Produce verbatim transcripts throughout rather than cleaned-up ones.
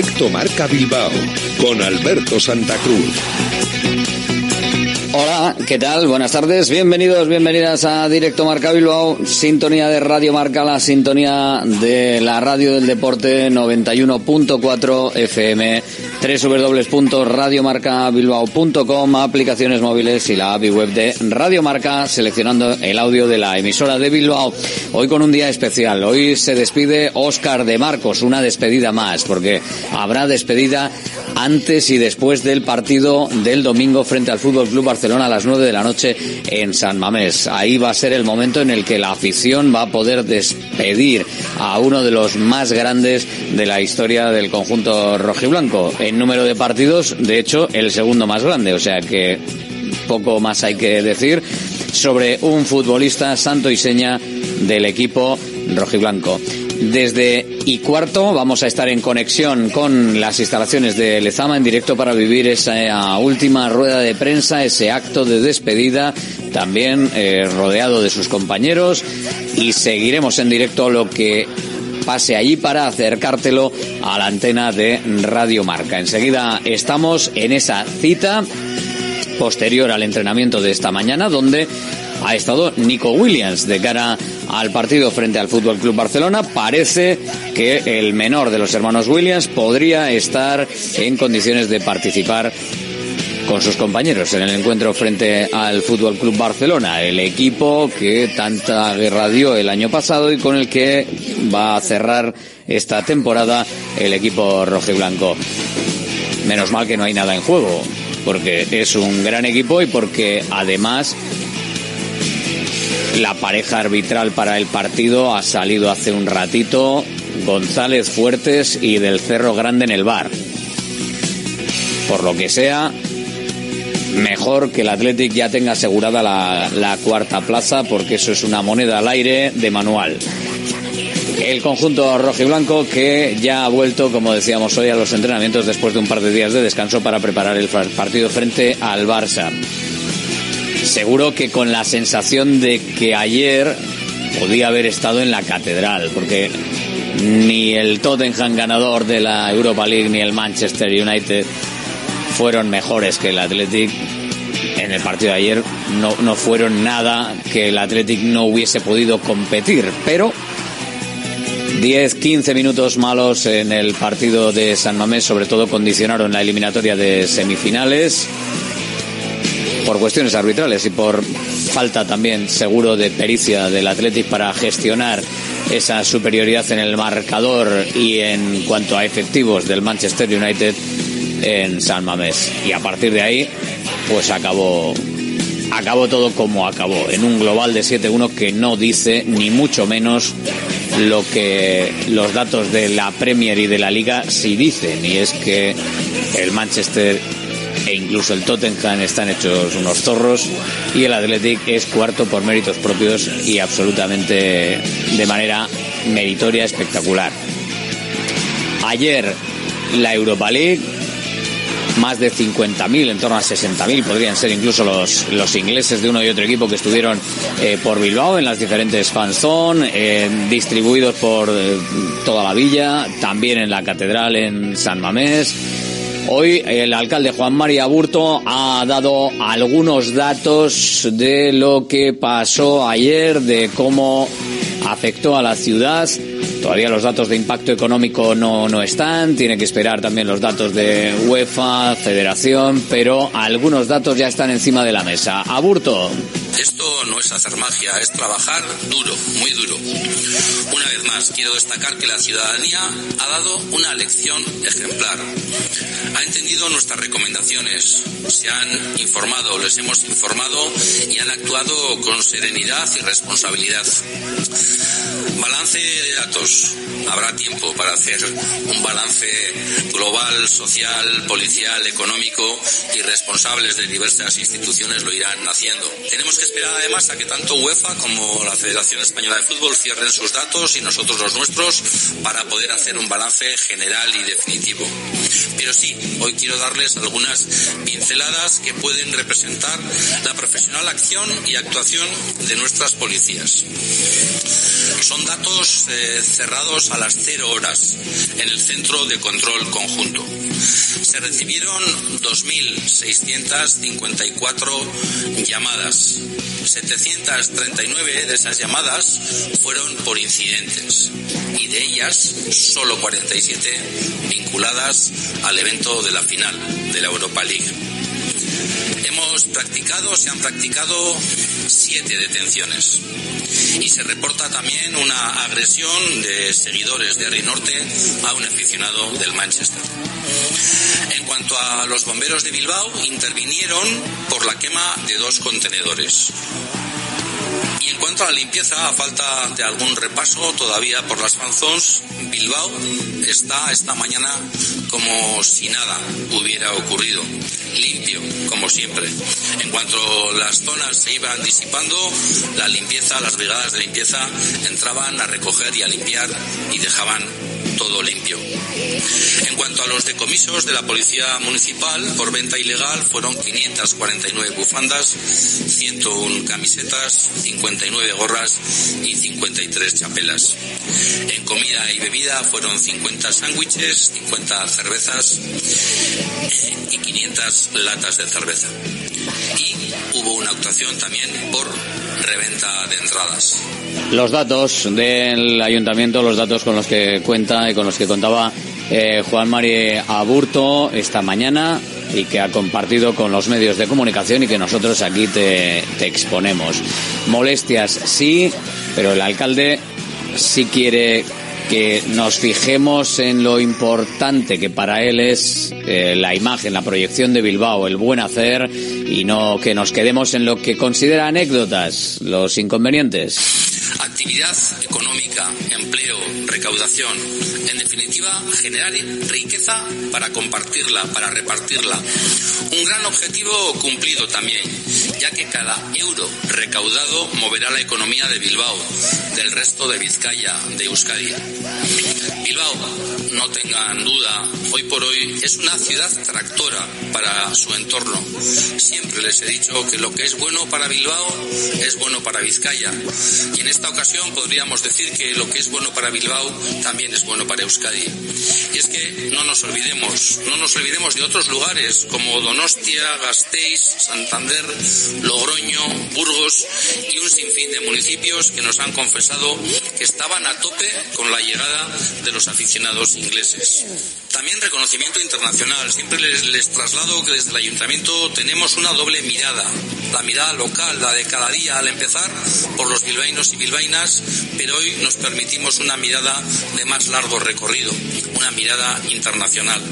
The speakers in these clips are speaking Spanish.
Directo Marca Bilbao, con Alberto Santa Cruz. Hola, ¿qué tal? Buenas tardes, bienvenidos, bienvenidas a Directo Marca Bilbao, sintonía de Radio Marca, la sintonía de la radio del deporte, noventa y uno punto cuatro F M, doble u doble u doble u punto radio marca bilbao punto com, aplicaciones móviles y la A P I web de Radio Marca, seleccionando el audio de la emisora de Bilbao. Hoy con un día especial, hoy se despide Óscar de Marcos, una despedida más, porque habrá despedida antes y después del partido del domingo frente al Fútbol Club Barcelona a las nueve de la noche en San Mamés. Ahí va a ser el momento en el que la afición va a poder despedir a uno de los más grandes de la historia del conjunto rojiblanco. En número de partidos, de hecho, el segundo más grande, o sea que poco más hay que decir sobre un futbolista santo y seña del equipo rojiblanco. Desde y cuarto vamos a estar en conexión con las instalaciones de Lezama en directo para vivir esa última rueda de prensa, ese acto de despedida, también eh, rodeado de sus compañeros, y seguiremos en directo lo que pase allí para acercártelo a la antena de Radio Marca. Enseguida estamos en esa cita posterior al entrenamiento de esta mañana, donde ha estado Nico Williams de cara al partido frente al Fútbol Club Barcelona. Parece que el menor de los hermanos Williams podría estar en condiciones de participar con sus compañeros en el encuentro frente al Fútbol Club Barcelona, el equipo que tanta guerra dio el año pasado y con el que va a cerrar esta temporada el equipo rojiblanco. Menos mal que no hay nada en juego, porque es un gran equipo y porque además la pareja arbitral para el partido ha salido hace un ratito, González Fuertes y del Cerro Grande en el V A R. Por lo que sea, mejor que el Athletic ya tenga asegurada la, la cuarta plaza, porque eso es una moneda al aire de manual. El conjunto rojiblanco que ya ha vuelto, como decíamos hoy, a los entrenamientos después de un par de días de descanso para preparar el partido frente al Barça. Seguro que con la sensación de que ayer podía haber estado en la catedral, porque ni el Tottenham ganador de la Europa League ni el Manchester United fueron mejores que el Athletic. En el partido de ayer no, no fueron nada que el Athletic no hubiese podido competir, pero diez quince minutos malos en el partido de San Mamés, sobre todo condicionaron la eliminatoria de semifinales por cuestiones arbitrales y por falta también seguro de pericia del Athletic para gestionar esa superioridad en el marcador y en cuanto a efectivos del Manchester United en San Mamés. Y a partir de ahí pues acabó acabó todo como acabó, en un global de siete uno que no dice ni mucho menos lo que los datos de la Premier y de la Liga sí dicen, y es que el Manchester e incluso el Tottenham están hechos unos zorros y el Athletic es cuarto por méritos propios y absolutamente de manera meritoria, espectacular. Ayer la Europa League, más de cincuenta mil, en torno a sesenta mil podrían ser incluso los, los ingleses de uno y otro equipo que estuvieron eh, por Bilbao en las diferentes fan zone, eh, distribuidos por eh, toda la villa, también en la catedral en San Mamés. Hoy el alcalde Juan Mari Aburto ha dado algunos datos de lo que pasó ayer, de cómo afectó a la ciudad. Todavía los datos de impacto económico no, no están, tiene que esperar también los datos de UEFA, Federación, pero algunos datos ya están encima de la mesa. Aburto. Esto no es hacer magia, es trabajar duro, muy duro. Una vez más, quiero destacar que la ciudadanía ha dado una lección ejemplar. Ha entendido nuestras recomendaciones, se han informado, les hemos informado y han actuado con serenidad y responsabilidad. Balance de datos. Habrá tiempo para hacer un balance global, social, policial, económico, y responsables de diversas instituciones lo irán haciendo. Tenemos que espera además a que tanto UEFA como la Federación Española de Fútbol cierren sus datos y nosotros los nuestros para poder hacer un balance general y definitivo. Pero sí, hoy quiero darles algunas pinceladas que pueden representar la profesional acción y actuación de nuestras policías. Son datos eh, cerrados a las cero horas en el Centro de Control Conjunto. Se recibieron dos mil seiscientas cincuenta y cuatro llamadas. setecientas treinta y nueve de esas llamadas fueron por incidentes y de ellas solo cuarenta y siete vinculadas al evento de la final de la Europa League. Hemos practicado, se han practicado siete detenciones y se reporta también una agresión de seguidores de Harry Norte a un aficionado del Manchester. En cuanto a los bomberos de Bilbao, intervinieron por la quema de dos contenedores. Y en cuanto a la limpieza, a falta de algún repaso todavía por las fanzones, Bilbao está esta mañana como si nada hubiera ocurrido, limpio como siempre. En cuanto las zonas se iban disipando, la limpieza, las brigadas de limpieza entraban a recoger y a limpiar y dejaban todo limpio. En cuanto a los decomisos de la Policía Municipal por venta ilegal, fueron quinientas cuarenta y nueve bufandas, ciento uno camisetas, cincuenta y nueve gorras y cincuenta y tres chapelas. En comida y bebida fueron cincuenta sándwiches, cincuenta cervezas y quinientas latas de cerveza. Y hubo una actuación también por reventa de entradas. Los datos del ayuntamiento, los datos con los que cuenta y con los que contaba eh, Juan Mari Aburto esta mañana y que ha compartido con los medios de comunicación y que nosotros aquí te, te exponemos. Molestias sí, pero el alcalde sí quiere que nos fijemos en lo importante que para él es eh, la imagen, la proyección de Bilbao, el buen hacer, y no que nos quedemos en lo que considera anécdotas, los inconvenientes. Actividad económica, empleo, recaudación, en definitiva, generar riqueza para compartirla, para repartirla. Un gran objetivo cumplido también, ya que cada euro recaudado moverá la economía de Bilbao, del resto de Vizcaya, de Euskadi. Bilbao, no tengan duda, hoy por hoy es una ciudad tractora para su entorno. Siempre les he dicho que lo que es bueno para Bilbao es bueno para Vizcaya. Y en esta ocasión podríamos decir que lo que es bueno para Bilbao también es bueno para Euskadi. Y es que no nos olvidemos, no nos olvidemos de otros lugares como Donostia, Gasteiz, Santander, Logroño, Burgos y un sinfín de municipios que nos han confesado que estaban a tope con la llegada de los aficionados ingleses. También reconocimiento internacional. Siempre les, les traslado que desde el ayuntamiento tenemos una doble mirada. La mirada local, la de cada día al empezar por los bilbaínos y bilbaínas, pero hoy nos permitimos una mirada de más largo recorrido, una mirada internacional.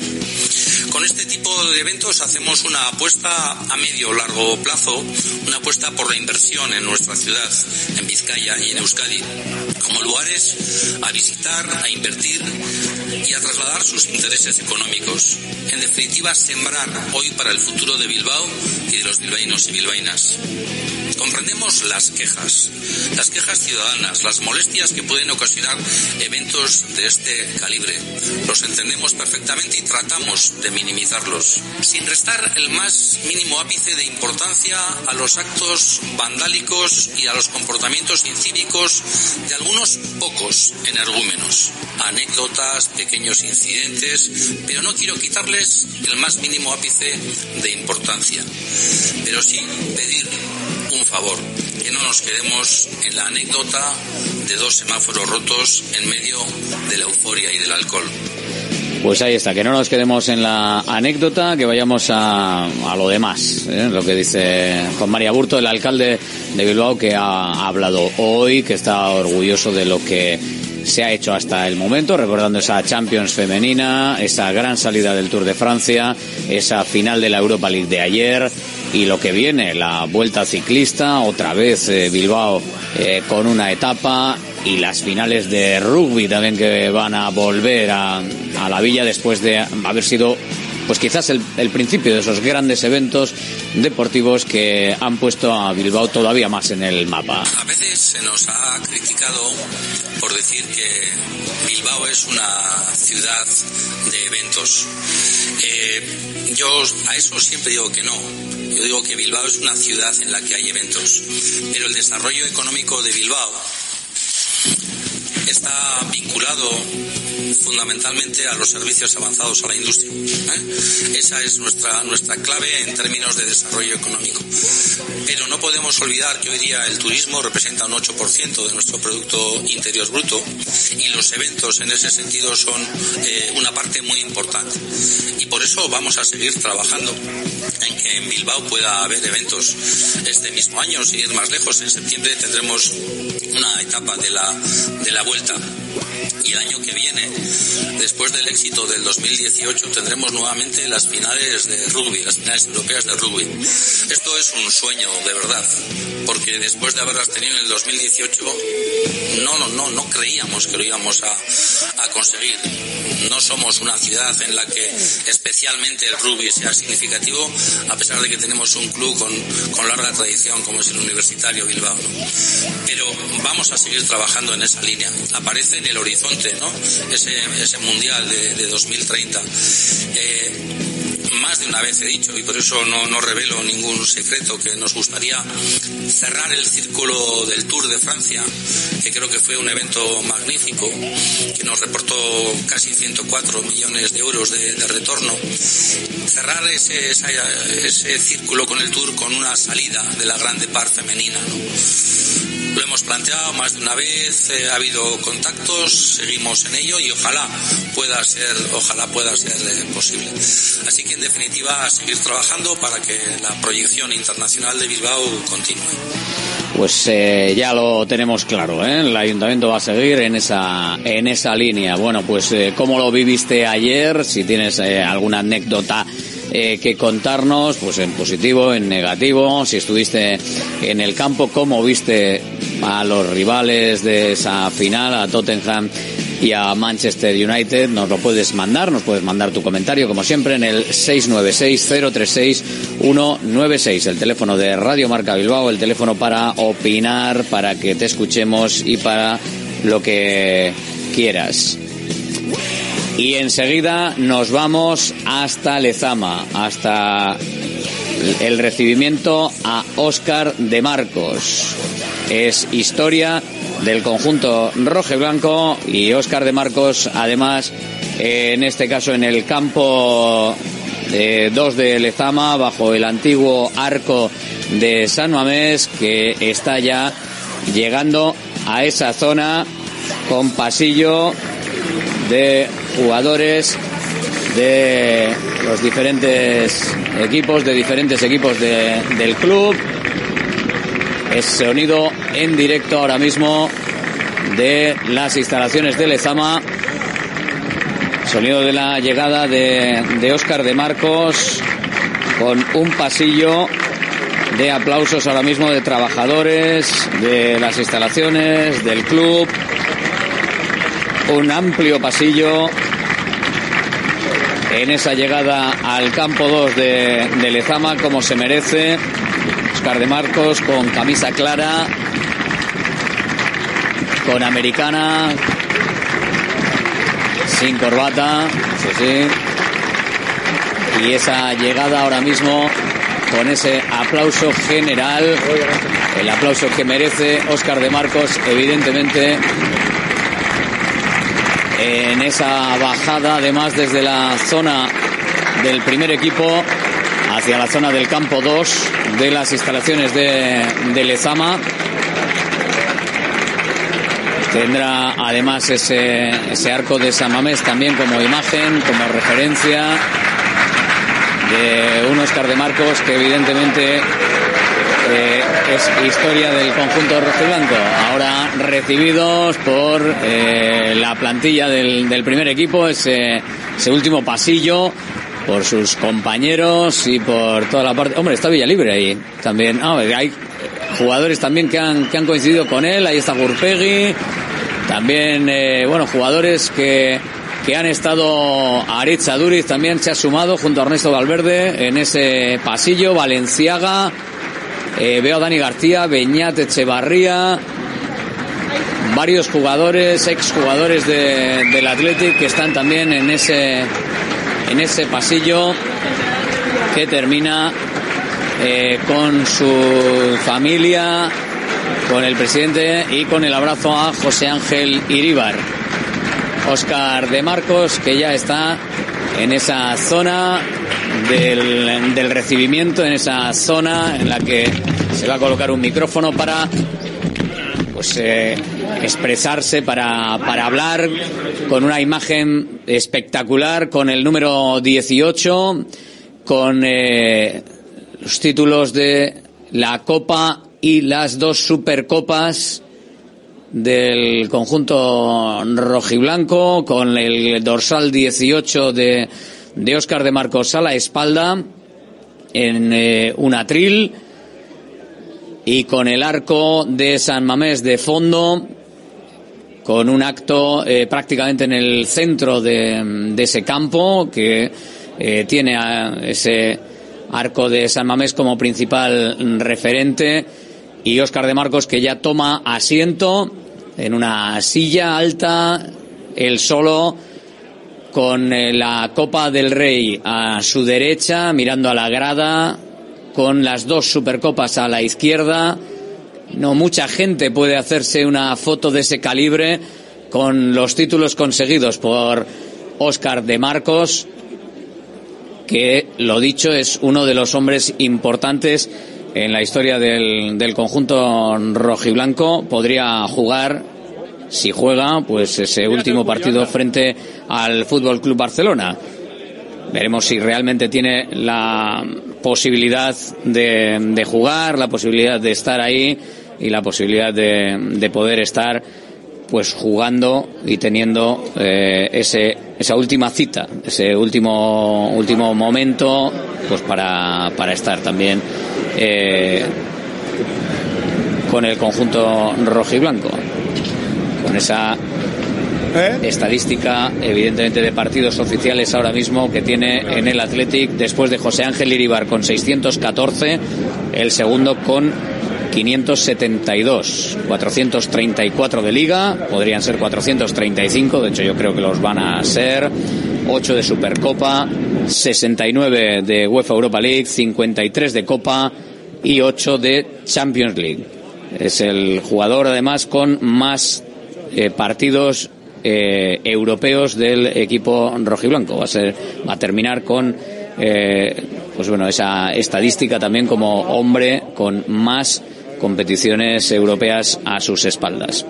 Con este tipo de eventos hacemos una apuesta a medio o largo plazo, una apuesta por la inversión en nuestra ciudad, en Vizcaya y en Euskadi, como lugares a visitar, a invertir y a trasladar sus intereses económicos. En definitiva, sembrar hoy para el futuro de Bilbao y de los bilbaínos y bilbaínas. Comprendemos las quejas, las quejas ciudadanas, las molestias que pueden ocasionar eventos de este calibre. Los entendemos perfectamente y tratamos de minimizarlos, sin restar el más mínimo ápice de importancia a los actos vandálicos y a los comportamientos incívicos de algunos pocos energúmenos. Anécdotas, pequeños incidentes, pero no quiero quitarles el más mínimo ápice de importancia. Pero sí pedir un favor, que no nos quedemos en la anécdota de dos semáforos rotos en medio de la euforia y del alcohol. Pues ahí está, que no nos quedemos en la anécdota, que vayamos a, a lo demás, ¿eh? Lo que dice Juan Mari Aburto, el alcalde de Bilbao, que ha hablado hoy, que está orgulloso de lo que se ha hecho hasta el momento, recordando esa Champions femenina, esa gran salida del Tour de Francia, esa final de la Europa League de ayer y lo que viene, la Vuelta Ciclista, otra vez eh, Bilbao eh, con una etapa, y las finales de rugby también que van a volver a, a la villa después de haber sido pues quizás el, el principio de esos grandes eventos deportivos que han puesto a Bilbao todavía más en el mapa. A veces se nos ha criticado por decir que Bilbao es una ciudad de eventos. Eh, yo a eso siempre digo que no. Yo digo que Bilbao es una ciudad en la que hay eventos, pero el desarrollo económico de Bilbao está vinculado fundamentalmente a los servicios avanzados a la industria. ¿eh? Esa es nuestra nuestra clave en términos de desarrollo económico. Pero no podemos olvidar que hoy día el turismo representa un ocho por ciento de nuestro Producto Interior Bruto y los eventos en ese sentido son eh, una parte muy importante. Y por eso vamos a seguir trabajando en que en Bilbao pueda haber eventos este mismo año, sin ir más lejos. En septiembre tendremos una etapa de la, de la vuelta. Y el año que viene, después del éxito del dos mil dieciocho, tendremos nuevamente las finales de rugby, las finales europeas de rugby. Esto es un sueño, de verdad, porque después de haberlas tenido en el dos mil dieciocho, no, no, no, no creíamos que lo íbamos a, a conseguir. No somos una ciudad en la que especialmente el rugby sea significativo, a pesar de que tenemos un club con, con larga tradición, como es el Universitario Bilbao, ¿no? Pero vamos a seguir trabajando en esa línea. Aparece en el horizonte, ¿no? Ese, ese mundial de, de dos mil treinta. Eh, más de una vez he dicho, y por eso no, no revelo ningún secreto, que nos gustaría cerrar el círculo del Tour de Francia, que creo que fue un evento magnífico, que nos reportó casi ciento cuatro millones de euros de, de retorno. Cerrar ese, esa, ese círculo con el Tour con una salida de la Grande Par femenina, ¿no? Lo hemos planteado más de una vez, eh, ha habido contactos, seguimos en ello y ojalá pueda ser, ojalá pueda ser eh, posible. Así que en definitiva a seguir trabajando para que la proyección internacional de Bilbao continúe. Pues eh, ya lo tenemos claro, ¿eh? El ayuntamiento va a seguir en esa en esa línea. Bueno, pues eh, ¿cómo lo viviste ayer? Si tienes eh, alguna anécdota Eh, que contarnos, pues en positivo, en negativo, si estuviste en el campo, cómo viste a los rivales de esa final, a Tottenham y a Manchester United. Nos lo puedes mandar, nos puedes mandar tu comentario, como siempre, en el seis nueve seis, cero tres seis, uno nueve seis, el teléfono de Radio Marca Bilbao, el teléfono para opinar, para que te escuchemos y para lo que quieras. Y enseguida nos vamos hasta Lezama, hasta el recibimiento a Óscar de Marcos. Es historia del conjunto rojiblanco y Óscar de Marcos, además, en este caso en el campo dos de Lezama, bajo el antiguo arco de San Mamés, que está ya llegando a esa zona con pasillo de jugadores de los diferentes equipos, de diferentes equipos de, del club. Es sonido en directo ahora mismo de las instalaciones de Lezama. Sonido de la llegada de, de Óscar de Marcos, con un pasillo de aplausos ahora mismo de trabajadores de las instalaciones del club. Un amplio pasillo en esa llegada al campo dos de, de Lezama, como se merece. Óscar de Marcos con camisa clara, con americana, sin corbata, sí, sí. Y esa llegada ahora mismo con ese aplauso general, el aplauso que merece Óscar de Marcos, evidentemente, en esa bajada, además desde la zona del primer equipo hacia la zona del campo dos de las instalaciones de, de Lezama. Tendrá además ese, ese arco de San Mamés también como imagen, como referencia de un Óscar de Marcos que evidentemente Eh, es historia del conjunto rojiblanco. Ahora recibidos por eh, la plantilla del, del primer equipo, ese, ese último pasillo, por sus compañeros y por toda la parte. Hombre, está Villalibre ahí también. Ah, hay jugadores también que han, que han coincidido con él. Ahí está Gurpegui. También, eh, bueno, jugadores que que han estado. Aritz Aduriz también se ha sumado junto a Ernesto Valverde en ese pasillo. Valenciaga, eh, veo a Dani García, Beñat Echevarría, varios jugadores, exjugadores de, del Athletic que están también en ese en ese pasillo que termina eh, con su familia, con el presidente y con el abrazo a José Ángel Iríbar. Óscar de Marcos, que ya está en esa zona del, del recibimiento, en esa zona en la que se va a colocar un micrófono para pues eh, expresarse, para, para hablar con una imagen espectacular, con el número dieciocho, con eh, los títulos de la Copa y las dos Supercopas del conjunto rojiblanco, con el dorsal dieciocho de, de Óscar de Marcos a la espalda, en eh, un atril, y con el arco de San Mamés de fondo, con un acto eh, prácticamente en el centro de, de ese campo, que eh, tiene a ese arco de San Mamés como principal referente, y Óscar de Marcos, que ya toma asiento en una silla alta, él solo, con eh, la Copa del Rey a su derecha, mirando a la grada, con las dos Supercopas a la izquierda. No mucha gente puede hacerse una foto de ese calibre con los títulos conseguidos por Óscar de Marcos, que, lo dicho, es uno de los hombres importantes en la historia del, del conjunto rojiblanco. Podría jugar, si juega, pues ese último partido frente al Fútbol Club Barcelona. Veremos si realmente tiene la posibilidad de, de jugar, la posibilidad de estar ahí y la posibilidad de, de poder estar pues jugando y teniendo eh, ese esa última cita, ese último último momento, pues para para estar también eh, con el conjunto rojiblanco, con esa ¿Eh? estadística evidentemente de partidos oficiales ahora mismo que tiene en el Athletic, después de José Ángel Iríbar con seiscientos catorce, el segundo con quinientos setenta y dos, cuatrocientos treinta y cuatro de Liga, podrían ser cuatrocientos treinta y cinco, de hecho yo creo que los van a ser, ocho de Supercopa, sesenta y nueve de UEFA Europa League, cincuenta y tres de Copa y ocho de Champions League. Es el jugador además con más eh, partidos Eh, europeos del equipo rojiblanco. Va a ser, va a terminar con eh, pues bueno, esa estadística también como hombre con más competiciones europeas a sus espaldas,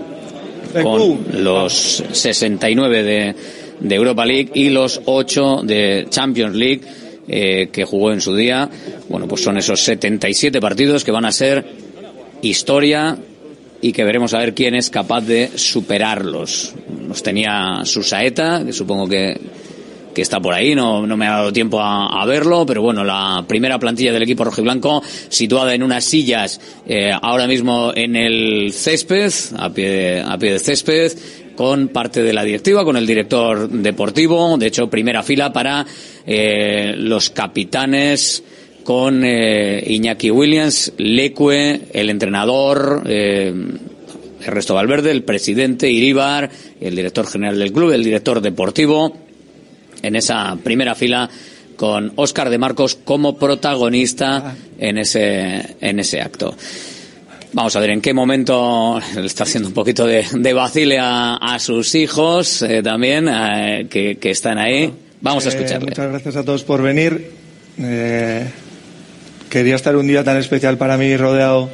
con los sesenta y nueve de, de Europa League y los ocho de Champions League eh, que jugó en su día. Bueno, pues son esos setenta y siete partidos que van a ser historia y que veremos a ver quién es capaz de superarlos. Nos tenía Susaeta, que supongo que, que está por ahí, no, no me ha dado tiempo a, a verlo, pero bueno, la primera plantilla del equipo rojiblanco, situada en unas sillas, eh, ahora mismo en el césped, a pie, a pie de césped, con parte de la directiva, con el director deportivo, de hecho, primera fila para eh, los capitanes, con eh, Iñaki Williams, Leque, el entrenador, eh, Ernesto Valverde, el presidente Iríbar, el director general del club, el director deportivo, en esa primera fila con Óscar de Marcos como protagonista en ese en ese acto. Vamos a ver en qué momento le está haciendo un poquito de, de vacile a, a sus hijos eh, también, eh, que, que están ahí. Vamos a escucharle. Eh, muchas gracias a todos por venir. Eh... Quería estar un día tan especial para mí rodeado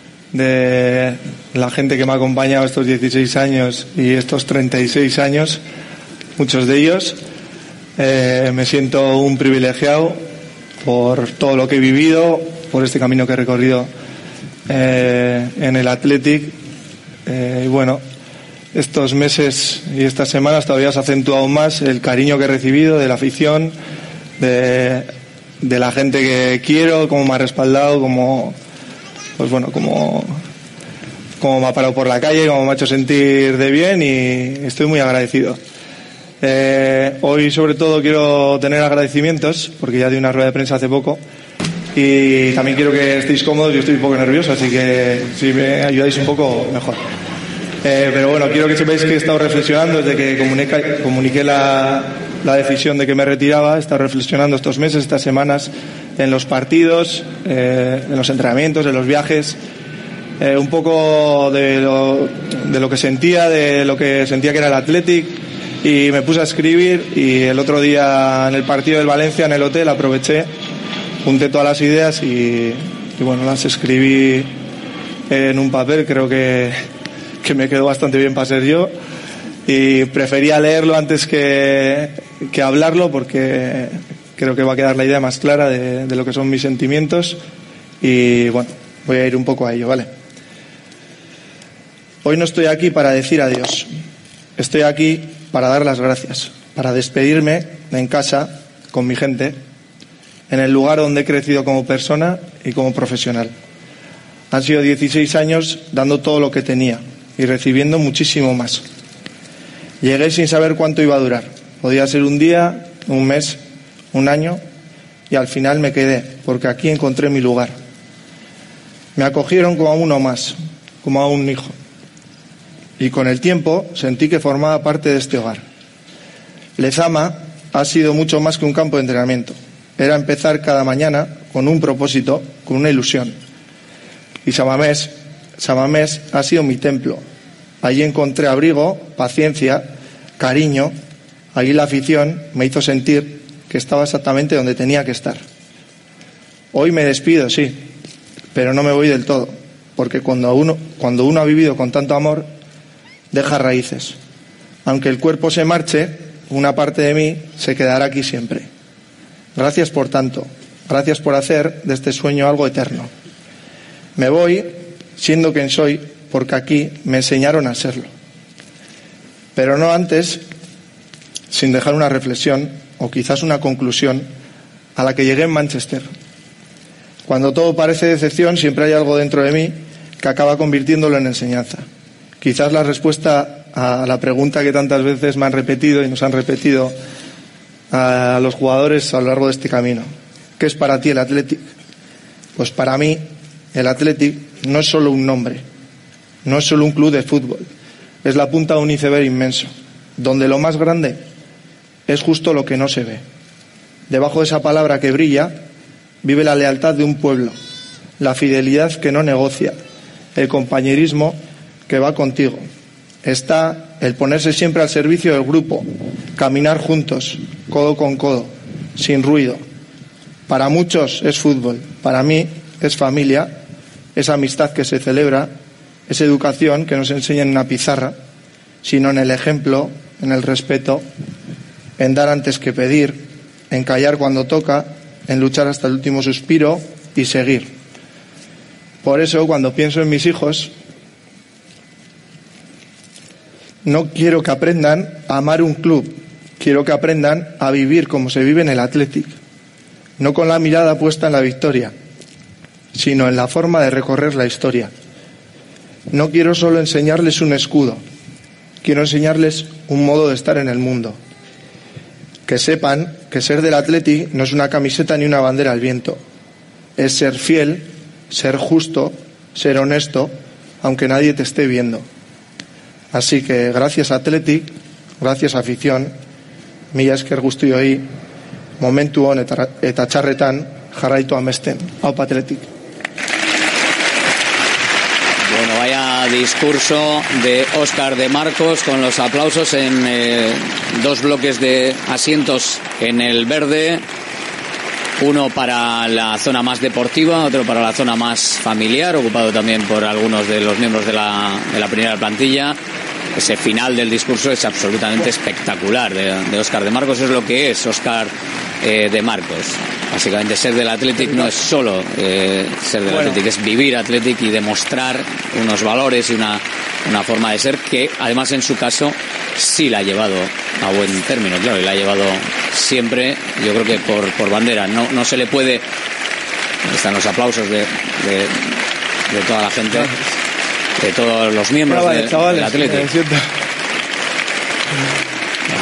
de la gente que me ha acompañado estos dieciséis años y estos treinta y seis años, muchos de ellos. Eh, me siento un privilegiado por todo lo que he vivido, por este camino que he recorrido eh, en el Athletic. Eh, y bueno, estos meses y estas semanas todavía se ha acentuado más el cariño que he recibido de la afición, de... de la gente que quiero, cómo me ha respaldado, cómo, pues bueno, cómo, cómo me ha parado por la calle, cómo me ha hecho sentir de bien, y estoy muy agradecido. Eh, hoy sobre todo quiero tener agradecimientos, porque ya di una rueda de prensa hace poco, y también quiero que estéis cómodos. Yo estoy un poco nervioso, así que si me ayudáis un poco, mejor. Eh, pero bueno, quiero que sepáis que he estado reflexionando desde que comuniqué, comuniqué la, la decisión de que me retiraba. He estado reflexionando estos meses, estas semanas, en los partidos, eh, en los entrenamientos, en los viajes, eh, un poco de lo, de lo que sentía, de lo que sentía que era el Athletic, y me puse a escribir. Y el otro día en el partido del Valencia, en el hotel, aproveché, junté todas las ideas y, y bueno, las escribí en un papel. Creo que que me quedó bastante bien para ser yo, y prefería leerlo antes que, que hablarlo, porque creo que va a quedar la idea más clara de, de lo que son mis sentimientos. Y bueno, voy a ir un poco a ello, ¿vale? Hoy no estoy aquí para decir adiós, estoy aquí para dar las gracias, para despedirme en casa con mi gente, en el lugar donde he crecido como persona y como profesional. Han sido dieciséis años dando todo lo que tenía y recibiendo muchísimo más. Llegué sin saber cuánto iba a durar. Podía ser un día, un mes, un año, y al final me quedé, porque aquí encontré mi lugar. Me acogieron como a uno más, como a un hijo. Y con el tiempo sentí que formaba parte de este hogar. Lezama ha sido mucho más que un campo de entrenamiento. Era empezar cada mañana con un propósito, con una ilusión. Y Samamés Samamés ha sido mi templo. Allí encontré abrigo, paciencia, cariño. Allí la afición me hizo sentir que estaba exactamente donde tenía que estar. Hoy me despido, sí, pero no me voy del todo, porque cuando uno, cuando uno ha vivido con tanto amor, deja raíces. Aunque el cuerpo se marche, una parte de mí se quedará aquí siempre. Gracias por tanto. Gracias por hacer de este sueño algo eterno. Me voy siendo quien soy, porque aquí me enseñaron a serlo. Pero no antes, sin dejar una reflexión o quizás una conclusión a la que llegué en Manchester. Cuando todo parece decepción, siempre hay algo dentro de mí que acaba convirtiéndolo en enseñanza. Quizás la respuesta a la pregunta que tantas veces me han repetido y nos han repetido a los jugadores a lo largo de este camino. ¿Qué es para ti el Athletic? Pues para mí el Athletic no es solo un nombre, no es solo un club de fútbol, es la punta de un iceberg inmenso, donde lo más grande es justo lo que no se ve. Debajo de esa palabra que brilla, vive la lealtad de un pueblo, la fidelidad que no negocia, el compañerismo que va contigo. Está el ponerse siempre al servicio del grupo, caminar juntos, codo con codo, sin ruido. Para muchos es fútbol, para mí es familia. Esa amistad que se celebra, esa educación que no se enseña en una pizarra, sino en el ejemplo, en el respeto, en dar antes que pedir, en callar cuando toca, en luchar hasta el último suspiro y seguir. Por eso, cuando pienso en mis hijos, no quiero que aprendan a amar un club, quiero que aprendan a vivir como se vive en el Athletic, no con la mirada puesta en la victoria, sino en la forma de recorrer la historia. No quiero solo enseñarles un escudo, quiero enseñarles un modo de estar en el mundo. Que sepan que ser del Athletic no es una camiseta ni una bandera al viento. Es ser fiel, ser justo, ser honesto, aunque nadie te esté viendo. Así que gracias Athletic, gracias afición, mila esker guztioi, momentu hon eta, eta txarretan jarraitu amesten. Aupa Athletic. Bueno, vaya discurso de Óscar de Marcos, con los aplausos en eh, dos bloques de asientos en el verde, uno para la zona más deportiva, otro para la zona más familiar, ocupado también por algunos de los miembros de la, de la primera plantilla. Ese final del discurso es absolutamente espectacular de, de Óscar de Marcos. Es lo que es Óscar eh, de Marcos. Básicamente ser del Athletic no es solo eh, ser del bueno. Athletic, es vivir Athletic y demostrar unos valores y una, una forma de ser que además en su caso sí la ha llevado a buen término, claro, y la ha llevado siempre, yo creo que por, por bandera. No, no se le puede... Están los aplausos de, de, de toda la gente, de todos los miembros chavales, de, chavales, del Athletic.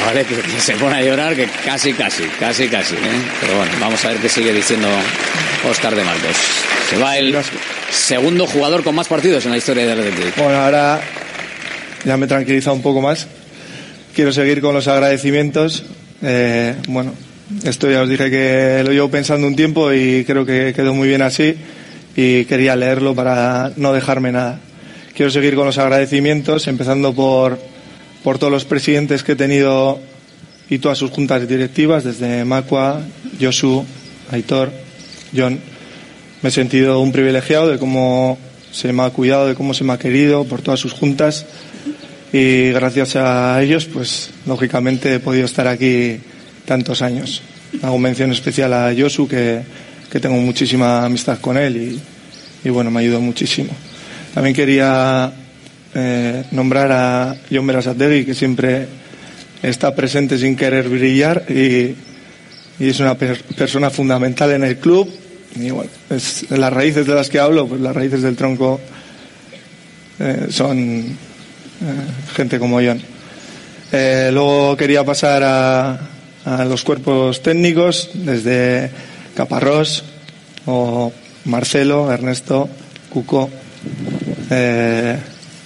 Vale, que, que se pone a llorar, que casi, casi, casi, casi, ¿eh? Pero bueno, vamos a ver qué sigue diciendo Óscar de Marcos. Se va el segundo jugador con más partidos en la historia del Athletic. Bueno, ahora ya me he tranquilizado un poco más. Quiero seguir con los agradecimientos. Eh, bueno, esto ya os dije que lo llevo pensando un tiempo y creo que quedó muy bien así y quería leerlo para no dejarme nada. Quiero seguir con los agradecimientos, empezando por, por todos los presidentes que he tenido y todas sus juntas directivas, desde Macua, Josu, Aitor, John. Me he sentido un privilegiado de cómo se me ha cuidado, de cómo se me ha querido, por todas sus juntas. Y gracias a ellos, pues lógicamente he podido estar aquí tantos años. Hago mención especial a Josu, que, que tengo muchísima amistad con él y, y bueno, me ayudó muchísimo. También quería eh, nombrar a Jon Berasategui, que siempre está presente sin querer brillar y, y es una per- persona fundamental en el club. Y bueno, es, las raíces de las que hablo, pues las raíces del tronco eh, son eh, gente como Jon. Eh, luego quería pasar a, a los cuerpos técnicos, desde Caparrós, o Marcelo, Ernesto, Cuco, Eh,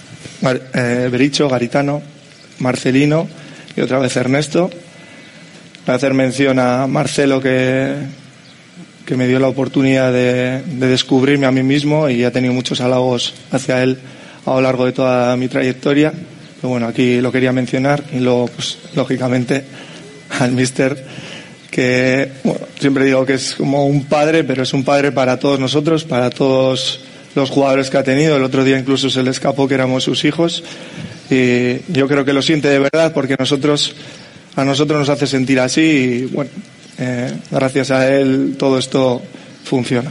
eh, Bericho, Garitano, Marcelino y otra vez Ernesto. Voy a hacer mención a Marcelo, que, que me dio la oportunidad de, de descubrirme a mí mismo y ha tenido muchos halagos hacia él a lo largo de toda mi trayectoria. Pero bueno, aquí lo quería mencionar. Y luego, pues lógicamente, al míster, que bueno, siempre digo que es como un padre, pero es un padre para todos nosotros, para todos los jugadores que ha tenido. El otro día incluso se le escapó que éramos sus hijos y yo creo que lo siente de verdad, porque nosotros a nosotros nos hace sentir así y bueno, eh, gracias a él todo esto funciona.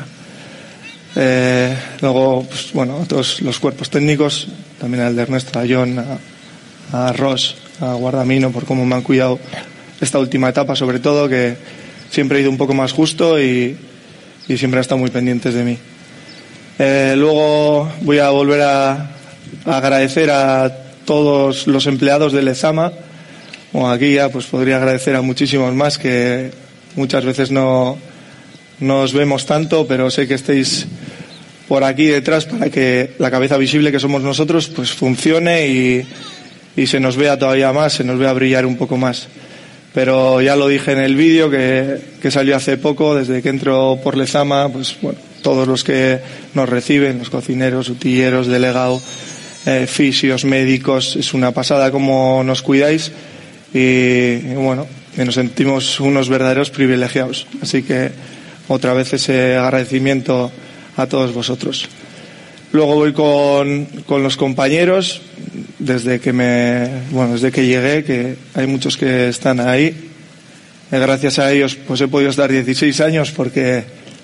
Eh, luego, pues bueno, a todos los cuerpos técnicos, también al de Ernesto, a John, a, a Ross, a Guardamino, por cómo me han cuidado esta última etapa, sobre todo, que siempre he ido un poco más justo y, y siempre han estado muy pendientes de mí. Eh, luego voy a volver a, a agradecer a todos los empleados de Lezama. Bueno, aquí ya pues podría agradecer a muchísimos más, que muchas veces no, no os vemos tanto, pero sé que estéis por aquí detrás para que la cabeza visible que somos nosotros pues funcione y, y se nos vea todavía más, se nos vea brillar un poco más. Pero ya lo dije en el vídeo que, que salió hace poco, desde que entro por Lezama, pues bueno, todos los que nos reciben, los cocineros, utilleros, delegado, eh, fisios, médicos, es una pasada cómo nos cuidáis y, y bueno, y nos sentimos unos verdaderos privilegiados. Así que otra vez ese agradecimiento a todos vosotros. Luego voy con, con los compañeros, desde que me, bueno, desde que llegué, que hay muchos que están ahí. Eh, gracias a ellos pues he podido estar dieciséis años, porque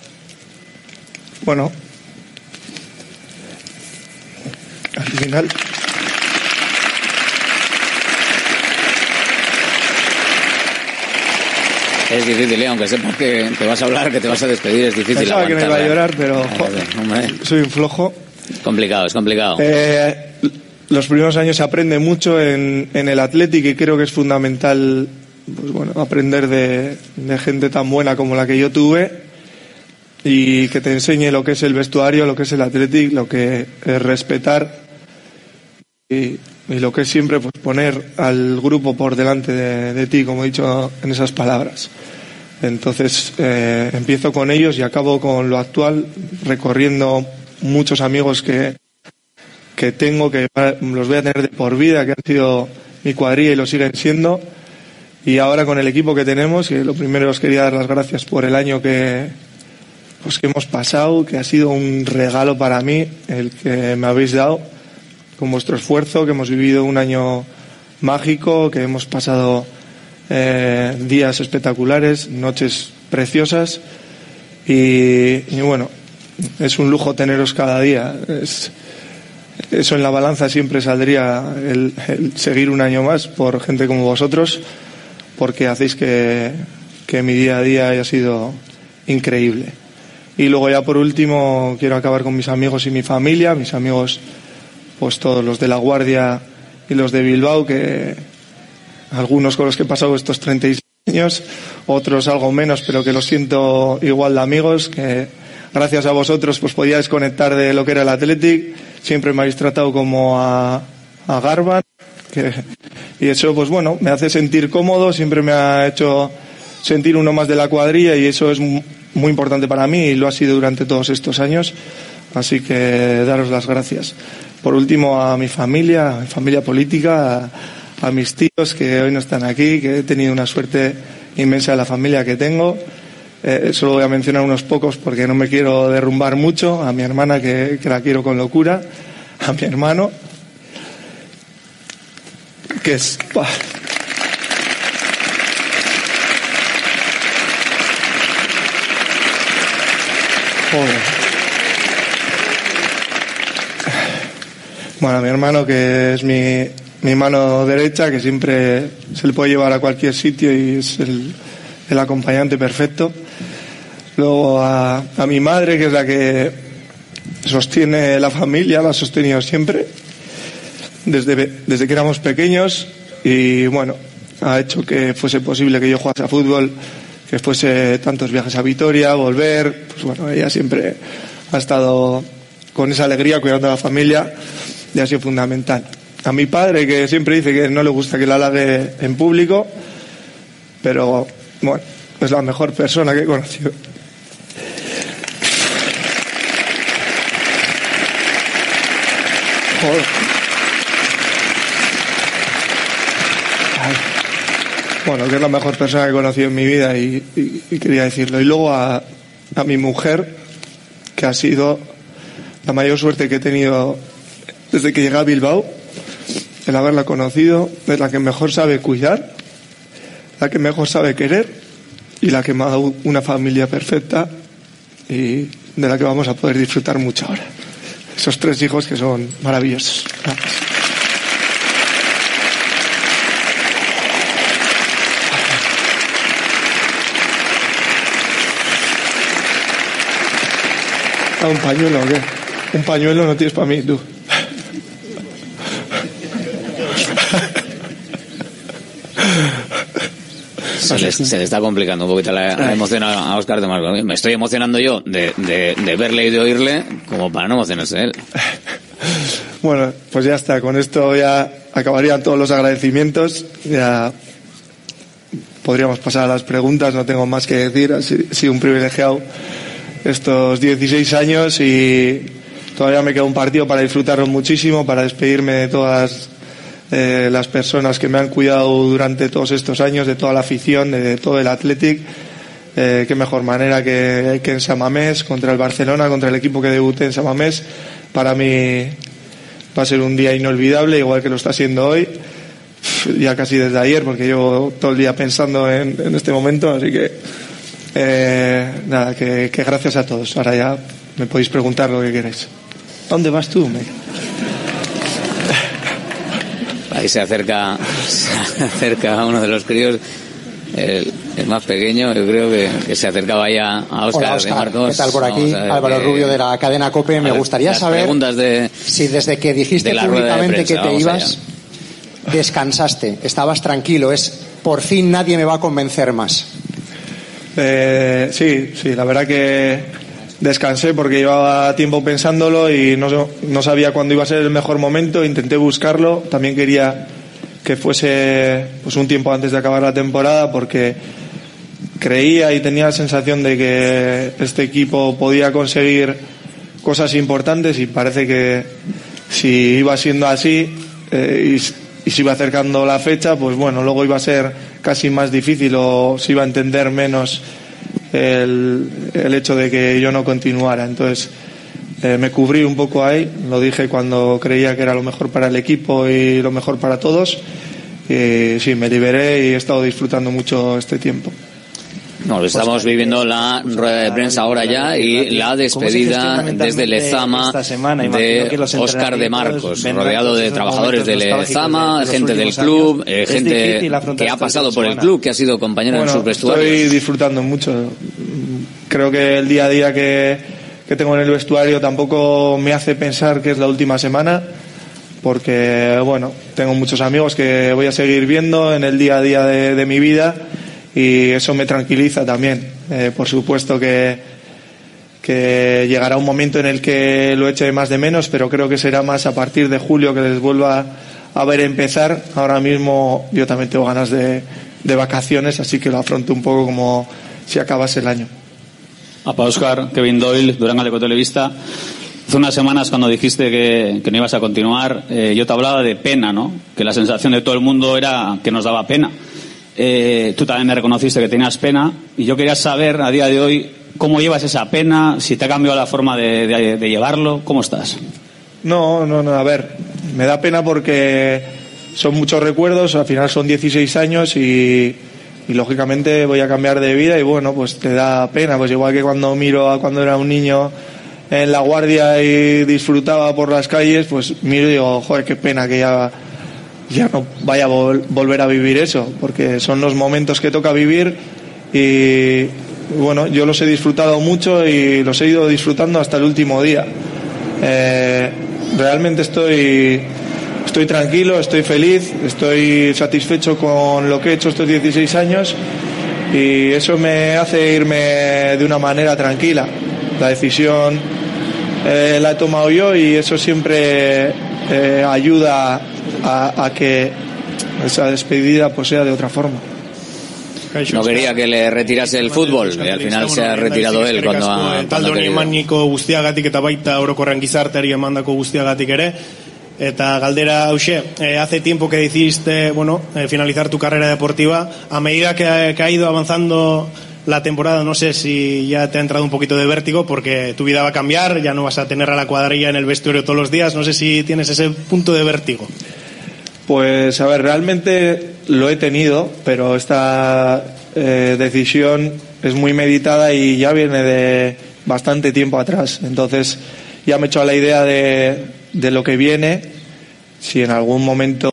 bueno, al final es difícil, ¿eh? Aunque sepas que te vas a hablar, que te vas a despedir, es difícil. Pensaba que me iba a llorar, pero joder, joder, soy un flojo. Complicado, es complicado. Eh, los primeros años se aprende mucho en, en el Athletic y creo que es fundamental, pues bueno, aprender de, de gente tan buena como la que yo tuve y que te enseñe lo que es el vestuario, lo que es el Athletic, lo que es respetar y, y lo que es siempre pues poner al grupo por delante de, de ti, como he dicho en esas palabras. Entonces eh, empiezo con ellos y acabo con lo actual, recorriendo muchos amigos que, que tengo, que los voy a tener de por vida, que han sido mi cuadrilla y lo siguen siendo. Y ahora con el equipo que tenemos, que lo primero os quería dar las gracias por el año que, pues que hemos pasado, que ha sido un regalo para mí el que me habéis dado con vuestro esfuerzo, que hemos vivido un año mágico, que hemos pasado eh, días espectaculares, noches preciosas y, y bueno, es un lujo teneros cada día. Es, eso en la balanza siempre saldría el, el seguir un año más por gente como vosotros, porque hacéis que, que mi día a día haya sido increíble. Y luego ya por último quiero acabar con mis amigos y mi familia, mis amigos pues todos los de La Guardia y los de Bilbao, que algunos con los que he pasado estos treinta y seis años, otros algo menos, pero que los siento igual de amigos, que gracias a vosotros pues podía desconectar de lo que era el Athletic. Siempre me habéis tratado como a, a Garban, que, y eso pues bueno, me hace sentir cómodo, siempre me ha hecho sentir uno más de la cuadrilla, y eso es muy importante para mí y lo ha sido durante todos estos años, así que daros las gracias. Por último, a mi familia, a mi familia política, a, a mis tíos que hoy no están aquí, que he tenido una suerte inmensa de la familia que tengo. Eh, solo voy a mencionar unos pocos porque no me quiero derrumbar mucho. A mi hermana, que, que la quiero con locura, a mi hermano, que es... ¡Bah! Joder. Bueno, a mi hermano, que es mi, mi mano derecha, que siempre se le puede llevar a cualquier sitio y es el, el acompañante perfecto. Luego a, a mi madre, que es la que sostiene la familia, la ha sostenido siempre, desde, desde que éramos pequeños, y bueno, ha hecho que fuese posible que yo jugase a fútbol, que fuese tantos viajes a Vitoria, volver, pues bueno, ella siempre ha estado con esa alegría cuidando a la familia, y ha sido fundamental. A mi padre, que siempre dice que no le gusta que la halague en público, pero bueno, es la mejor persona que he conocido. Joder. Bueno, que es la mejor persona que he conocido en mi vida, y, y, y quería decirlo. Y luego a, a mi mujer, que ha sido la mayor suerte que he tenido desde que llegué a Bilbao, el haberla conocido. Es la que mejor sabe cuidar, la que mejor sabe querer, y la que me ha dado una familia perfecta y de la que vamos a poder disfrutar mucho ahora. Esos tres hijos que son maravillosos. Gracias. ¿A un pañuelo o qué? Un pañuelo no tienes para mí, tú. Se le, se le está complicando un poquito la, la emoción a Óscar de Marco. Me estoy emocionando yo de, de, de verle y de oírle, como para no emocionarse él. Bueno, pues ya está. Con esto ya acabarían todos los agradecimientos. Ya podríamos pasar a las preguntas. No tengo más que decir. Ha sido un privilegiado estos dieciséis años, y todavía me queda un partido para disfrutarlo muchísimo, para despedirme de todas eh, las personas que me han cuidado durante todos estos años, de toda la afición, de, de todo el Athletic. Eh, qué mejor manera que, que en San Mamés, contra el Barcelona, contra el equipo que debuté en San Mamés. Para mí va a ser un día inolvidable, igual que lo está siendo hoy, ya casi desde ayer, porque llevo todo el día pensando en, en este momento, así que Eh, nada, que, que gracias a todos. Ahora ya me podéis preguntar lo que queráis. ¿Dónde vas tú, me? Ahí se acerca, se acerca a uno de los críos, el, el más pequeño, yo creo que, que se acercaba ya a Óscar. Hola, Óscar, de Marcos. ¿qué tal por aquí? Álvaro que, Rubio, de la cadena COPE. Me gustaría saber de, si desde que dijiste públicamente que te ibas, allá. descansaste, estabas tranquilo, es por fin nadie me va a convencer más. Eh, sí, sí, la verdad que descansé porque llevaba tiempo pensándolo y no, no sabía cuándo iba a ser el mejor momento. Intenté buscarlo, también quería que fuese pues un tiempo antes de acabar la temporada, porque creía y tenía la sensación de que este equipo podía conseguir cosas importantes, y parece que si iba siendo así eh, y, y se iba acercando la fecha, pues bueno, luego iba a ser casi más difícil, o se iba a entender menos el, el hecho de que yo no continuara. Entonces eh, me cubrí un poco ahí, lo dije cuando creía que era lo mejor para el equipo y lo mejor para todos, y sí, me liberé y he estado disfrutando mucho este tiempo. No, estamos viviendo la rueda de prensa ahora ya y la despedida desde Lezama de Óscar de Marcos, rodeado de trabajadores de Lezama, gente del club, eh, gente que ha pasado por el club, que ha sido compañero bueno, en sus vestuarios. Estoy disfrutando mucho. Creo que el día a día que, que tengo en el vestuario tampoco me hace pensar que es la última semana, porque bueno, tengo muchos amigos que voy a seguir viendo en el día a día de, de mi vida y eso me tranquiliza también. Eh, por supuesto que, que llegará un momento en el que lo eche más de menos, pero creo que será más a partir de julio que les vuelva a ver empezar. Ahora mismo yo también tengo ganas de, de vacaciones, así que lo afronto un poco como si acabase el año. Apa, Óscar, Kevin Doyle, Durangaldeko Telebista. Hace unas semanas cuando dijiste que, que no ibas a continuar, eh, yo te hablaba de pena, ¿no? Que la sensación de todo el mundo era que nos daba pena. Eh, tú también me reconociste que tenías pena y yo quería saber a día de hoy cómo llevas esa pena, si te ha cambiado la forma de, de, de llevarlo, ¿cómo estás? No, no, no, a ver, me da pena porque son muchos recuerdos, al final son dieciséis años y, y lógicamente voy a cambiar de vida y bueno, pues te da pena, pues igual que cuando miro a cuando era un niño en La Guardia y disfrutaba por las calles, pues miro y digo, joder, qué pena que ya, ya no vaya a vol- volver a vivir eso, porque son los momentos que toca vivir y bueno, yo los he disfrutado mucho y los he ido disfrutando hasta el último día. Eh, realmente estoy estoy tranquilo, estoy feliz, estoy satisfecho con lo que he hecho estos dieciséis años y eso me hace irme de una manera tranquila. La decisión eh, la he tomado yo y eso siempre eh, ayuda a, a que esa despedida pues sea de otra forma. No quería que le retirase el fútbol y al final se ha retirado él cuando ha talde honi emaniko guztiagatik eta baita orokorren gizarteari emandako guztiagatik ere. Eta galdera hauxe, eh, hace tiempo que decidiste, bueno, eh, finalizar tu carrera deportiva. A medida que, que ha ido avanzando la temporada, no sé si ya te ha entrado un poquito de vértigo porque tu vida va a cambiar, ya no vas a tener a la cuadrilla en el vestuario todos los días. No sé si tienes ese punto de vértigo. Pues a ver, realmente lo he tenido, pero esta eh, decisión es muy meditada y ya viene de bastante tiempo atrás. Entonces ya me he hecho a la idea de, de lo que viene. Si en algún momento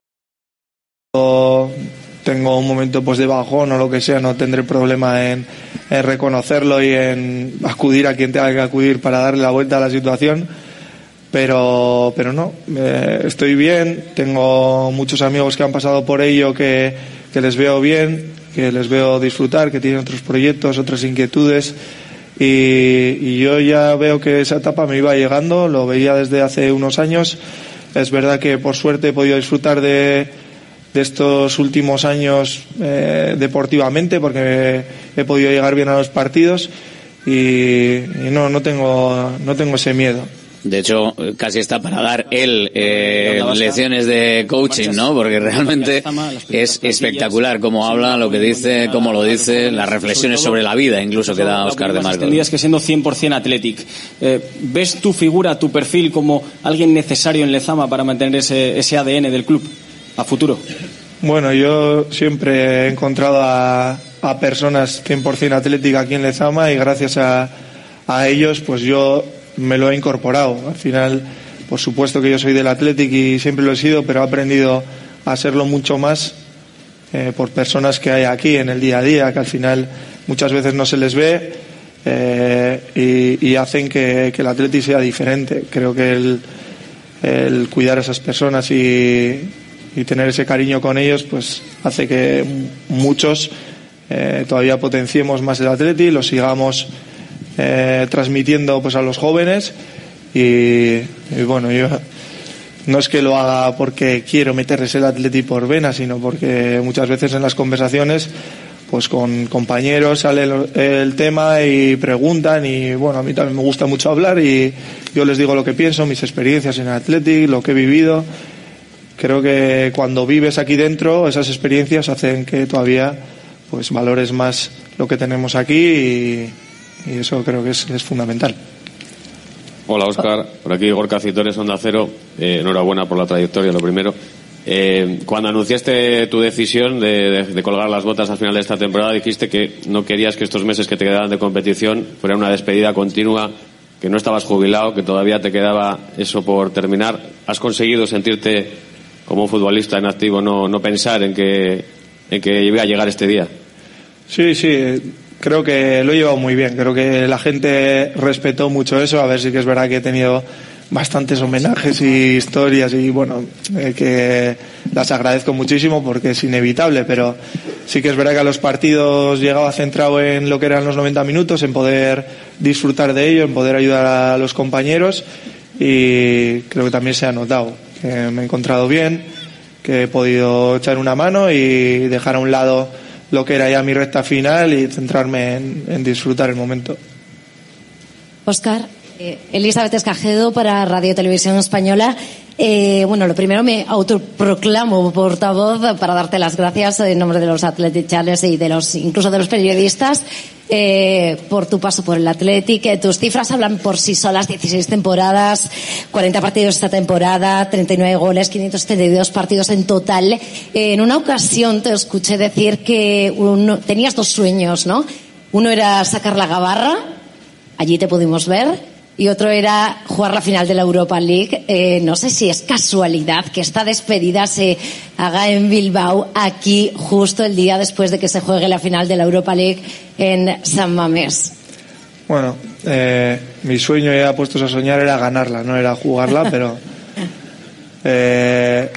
tengo un momento pues de bajón o lo que sea, no tendré problema en, en reconocerlo y en acudir a quien tenga que acudir para darle la vuelta a la situación. Pero, pero no, eh, estoy bien, tengo muchos amigos que han pasado por ello que, que les veo bien, que les veo disfrutar, que tienen otros proyectos, otras inquietudes y, y yo ya veo que esa etapa me iba llegando, lo veía desde hace unos años. Es verdad que por suerte he podido disfrutar de, de estos últimos años eh, deportivamente porque he podido llegar bien a los partidos y, y no, no tengo, no tengo ese miedo. De hecho, casi está para dar él eh, lecciones de coaching, ¿no? Porque realmente es espectacular cómo habla, lo que dice, cómo lo dice, las reflexiones sobre la vida, incluso que da Óscar de Marco. Tendrías que siendo cien por ciento Athletic. Eh, ¿Ves tu figura, tu perfil como alguien necesario en Lezama para mantener ese, ese A D N del club a futuro? Bueno, yo siempre he encontrado a, a personas cien por ciento Athletic aquí en Lezama y gracias a, a ellos, pues yo me lo he incorporado. Al final, por supuesto que yo soy del Athletic y siempre lo he sido, pero he aprendido a serlo mucho más eh, por personas que hay aquí en el día a día, que al final muchas veces no se les ve eh, y, y hacen que, que el Athletic sea diferente. Creo que el, el cuidar a esas personas y, y tener ese cariño con ellos, pues hace que muchos eh, todavía potenciemos más el Athletic, lo sigamos Eh, transmitiendo pues a los jóvenes y, y bueno, yo no es que lo haga porque quiero meterles el Athletic por vena, sino porque muchas veces en las conversaciones pues con compañeros sale el, el tema y preguntan y bueno, a mí también me gusta mucho hablar y yo les digo lo que pienso, mis experiencias en el Athletic, lo que he vivido. Creo que cuando vives aquí dentro esas experiencias hacen que todavía pues valores más lo que tenemos aquí y y eso creo que es, es fundamental. Hola Óscar, por aquí Gorka Citores, Onda Cero. Eh, enhorabuena por la trayectoria, lo primero. Eh, cuando anunciaste tu decisión de, de, de colgar las botas al final de esta temporada, dijiste que no querías que estos meses que te quedaban de competición fueran una despedida continua, que no estabas jubilado, que todavía te quedaba eso por terminar. ¿Has conseguido sentirte como un futbolista en activo, no, no pensar en que, en que iba a llegar este día? Sí, sí. Creo que lo he llevado muy bien, creo que la gente respetó mucho eso, a ver si que es verdad que he tenido bastantes homenajes y historias y bueno, eh, que las agradezco muchísimo porque es inevitable, pero sí que es verdad que a los partidos llegaba centrado en lo que eran los noventa minutos, en poder disfrutar de ello, en poder ayudar a los compañeros, y creo que también se ha notado que me he encontrado bien, que he podido echar una mano y dejar a un lado lo que era ya mi recta final y centrarme en, en disfrutar el momento. Óscar, eh, Elizabeth Escajedo para Radio Televisión Española. Eh, bueno, lo primero me autoproclamo portavoz para darte las gracias en nombre de los athleticales y de los, incluso de los periodistas, eh, por tu paso por el Athletic. Tus cifras hablan por sí solas: dieciséis temporadas, cuarenta partidos esta temporada, treinta y nueve goles, quinientos setenta y dos partidos en total. Eh, en una ocasión te escuché decir que uno, tenías dos sueños, ¿no? Uno era sacar la gabarra, allí te pudimos ver, y otro era jugar la final de la Europa League. Eh, no sé si es casualidad que esta despedida se haga en Bilbao, aquí justo el día después de que se juegue la final de la Europa League en San Mamés. Bueno, eh, mi sueño ya puestos a soñar era ganarla, no era jugarla, pero eh,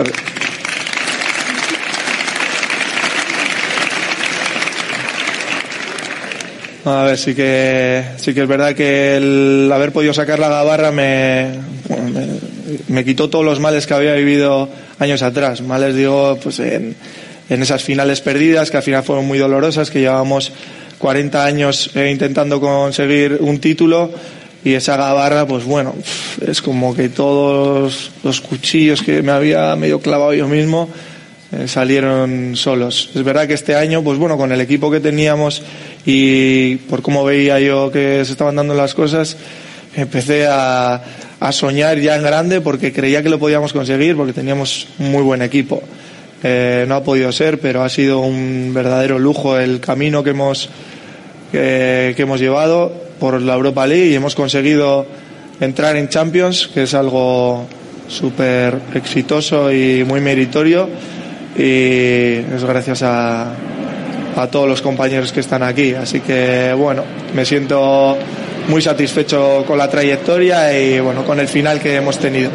a ver, sí que sí que es verdad que el haber podido sacar la gabarra me, bueno, me, me quitó todos los males que había vivido años atrás. Males, digo, pues en, en esas finales perdidas, que al final fueron muy dolorosas, que llevábamos cuarenta años eh, intentando conseguir un título, y esa gabarra, pues bueno, es como que todos los cuchillos que me había medio clavado yo mismo eh, salieron solos. Es verdad que este año, pues bueno, con el equipo que teníamos y por cómo veía yo que se estaban dando las cosas, empecé a, a soñar ya en grande, porque creía que lo podíamos conseguir, porque teníamos un muy buen equipo. Eh, no ha podido ser, pero ha sido un verdadero lujo el camino que hemos que, que hemos llevado por la Europa League, y hemos conseguido entrar en Champions, que es algo súper exitoso y muy meritorio, y es gracias a a todos los compañeros que están aquí. Así que bueno, me siento muy satisfecho con la trayectoria y bueno, con el final que hemos tenido.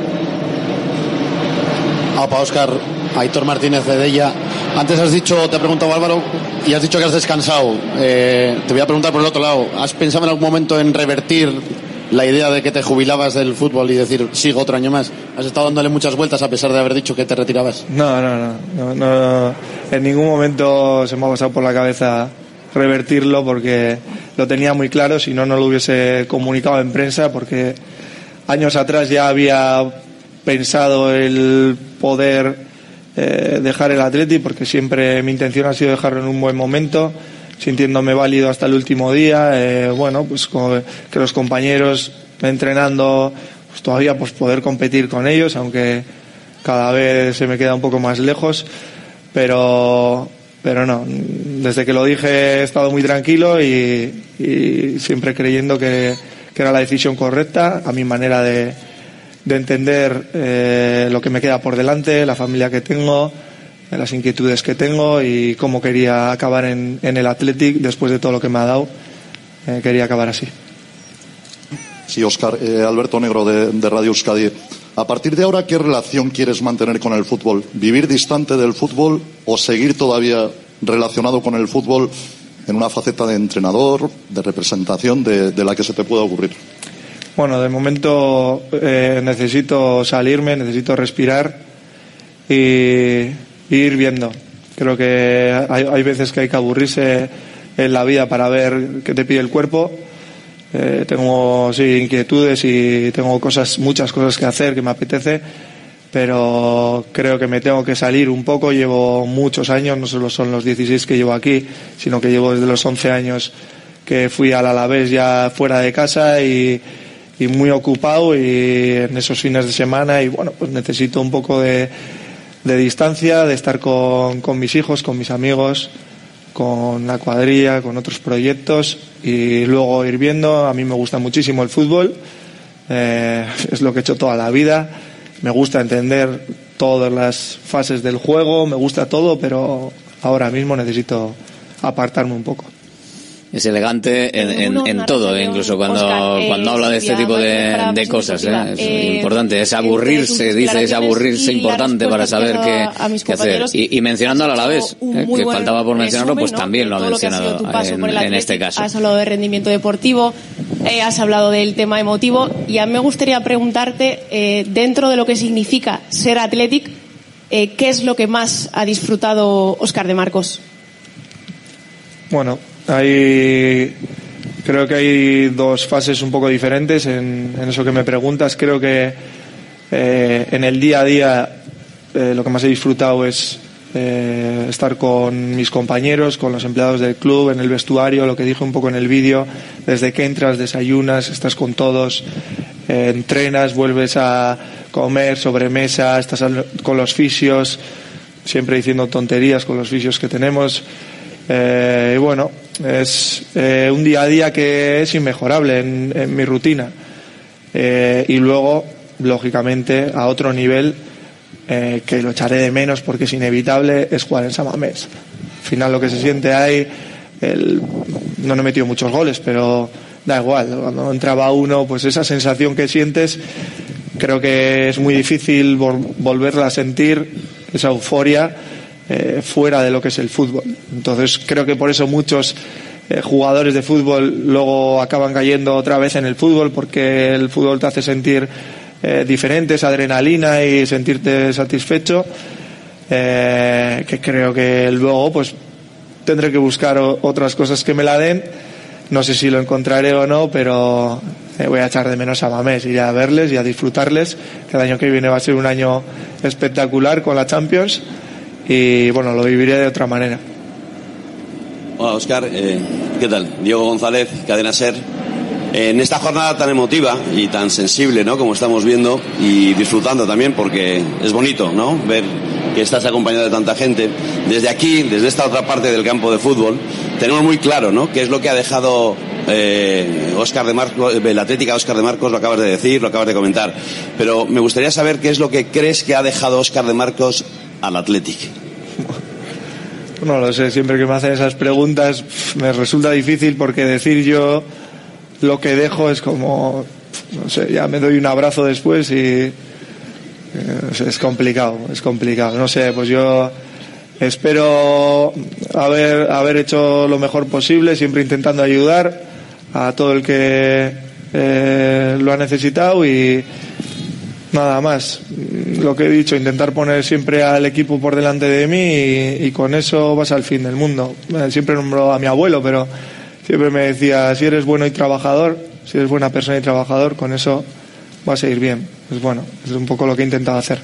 Apa, Óscar, Aitor Martínez de Della. Antes has dicho, te ha preguntado Álvaro, y has dicho que has descansado. Eh, te voy a preguntar por el otro lado. ¿Has pensado en algún momento en revertir la idea de que te jubilabas del fútbol y decir, sigo otro año más? ¿Has estado dándole muchas vueltas a pesar de haber dicho que te retirabas? No, no, no, no, no. En ningún momento se me ha pasado por la cabeza revertirlo, porque lo tenía muy claro. Si no, no lo hubiese comunicado en prensa, porque años atrás ya había pensado el poder eh, dejar el Athletic, porque siempre mi intención ha sido dejarlo en un buen momento, sintiéndome válido hasta el último día. Eh, bueno, pues como que los compañeros entrenando, pues todavía pues poder competir con ellos, aunque cada vez se me queda un poco más lejos, pero pero no, desde que lo dije he estado muy tranquilo y, y siempre creyendo que, que era la decisión correcta, a mi manera de, de entender eh, lo que me queda por delante, la familia que tengo, las inquietudes que tengo y cómo quería acabar en, en el Athletic después de todo lo que me ha dado. Eh, quería acabar así. Sí, Óscar, eh, Alberto Negro de, de Radio Euskadi. A partir de ahora, ¿qué relación quieres mantener con el fútbol? ¿Vivir distante del fútbol o seguir todavía relacionado con el fútbol en una faceta de entrenador, de representación, de, de la que se te pueda ocurrir? Bueno, de momento eh, necesito salirme, necesito respirar y ir viendo. Creo que hay, hay veces que hay que aburrirse en la vida para ver qué te pide el cuerpo. Eh, tengo sí inquietudes y tengo cosas, muchas cosas que hacer que me apetece, pero creo que me tengo que salir un poco. Llevo muchos años, no solo son los dieciséis que llevo aquí, sino que llevo desde los once años que fui al Alavés ya fuera de casa y, y muy ocupado, y en esos fines de semana, y bueno, pues necesito un poco de, de distancia, de estar con, con mis hijos, con mis amigos, con la cuadrilla, con otros proyectos, y luego ir viendo. A mí me gusta muchísimo el fútbol, eh, es lo que he hecho toda la vida, me gusta entender todas las fases del juego, me gusta todo, pero ahora mismo necesito apartarme un poco. Es elegante en, en, en todo, eh, incluso cuando, Oscar, eh, cuando habla de este tipo de, de cosas. Eh, es eh, importante, es aburrirse, dice, es aburrirse importante para saber qué, qué hacer. Y, y mencionando al Alavés, eh, que faltaba por mencionarlo, pues también lo ha mencionado en, en este caso. Has hablado de rendimiento deportivo, eh, has hablado del tema emotivo, y a mí me gustaría preguntarte, eh, dentro de lo que significa ser Athletic, eh, ¿qué es lo que más ha disfrutado Óscar de Marcos? Bueno, hay, creo que hay dos fases un poco diferentes en, en eso que me preguntas. Creo que eh, en el día a día eh, lo que más he disfrutado es eh, estar con mis compañeros, con los empleados del club, en el vestuario, lo que dije un poco en el vídeo, desde que entras, desayunas, estás con todos, eh, entrenas, vuelves a comer, sobremesa, estás al, con los fisios, siempre diciendo tonterías con los fisios que tenemos. Eh, y bueno, es eh, un día a día que es inmejorable en, en mi rutina. Eh, y luego, lógicamente, a otro nivel, eh, que lo echaré de menos porque es inevitable, es jugar en San Mamés. Al final lo que se siente ahí, el, no he metido muchos goles, pero da igual. Cuando entraba uno, pues esa sensación que sientes, creo que es muy difícil vol- volverla a sentir, esa euforia, Eh, fuera de lo que es el fútbol. Entonces creo que por eso muchos eh, jugadores de fútbol luego acaban cayendo otra vez en el fútbol, porque el fútbol te hace sentir eh, diferente, esa adrenalina y sentirte satisfecho, eh, que creo que luego pues tendré que buscar o, otras cosas que me la den. No sé si lo encontraré o no, pero eh, voy a echar de menos a Mamés, iré a verles y a disfrutarles, que el año que viene va a ser un año espectacular con la Champions. Y bueno, lo viviré de otra manera. Hola Óscar, eh, ¿qué tal? Diego González, Cadena SER. En esta jornada tan emotiva y tan sensible, ¿no?, como estamos viendo y disfrutando también, porque es bonito, ¿no?, ver que estás acompañado de tanta gente. Desde aquí, desde esta otra parte del campo de fútbol, tenemos muy claro, ¿no?, qué es lo que ha dejado eh, Óscar de Marcos, el Atlético Óscar de Marcos, lo acabas de decir, lo acabas de comentar. Pero me gustaría saber qué es lo que crees que ha dejado Óscar de Marcos al Athletic. No lo sé, siempre que me hacen esas preguntas me resulta difícil, porque decir yo lo que dejo es como, no sé, ya me doy un abrazo después y eh, es complicado, es complicado. No sé, pues yo espero haber, haber hecho lo mejor posible, siempre intentando ayudar a todo el que eh, lo ha necesitado, y nada más. Lo que he dicho, intentar poner siempre al equipo por delante de mí, y, y con eso vas al fin del mundo. Siempre nombro a mi abuelo, pero siempre me decía, si eres bueno y trabajador, si eres buena persona y trabajador, con eso vas a ir bien. Pues bueno, es un poco lo que he intentado hacer.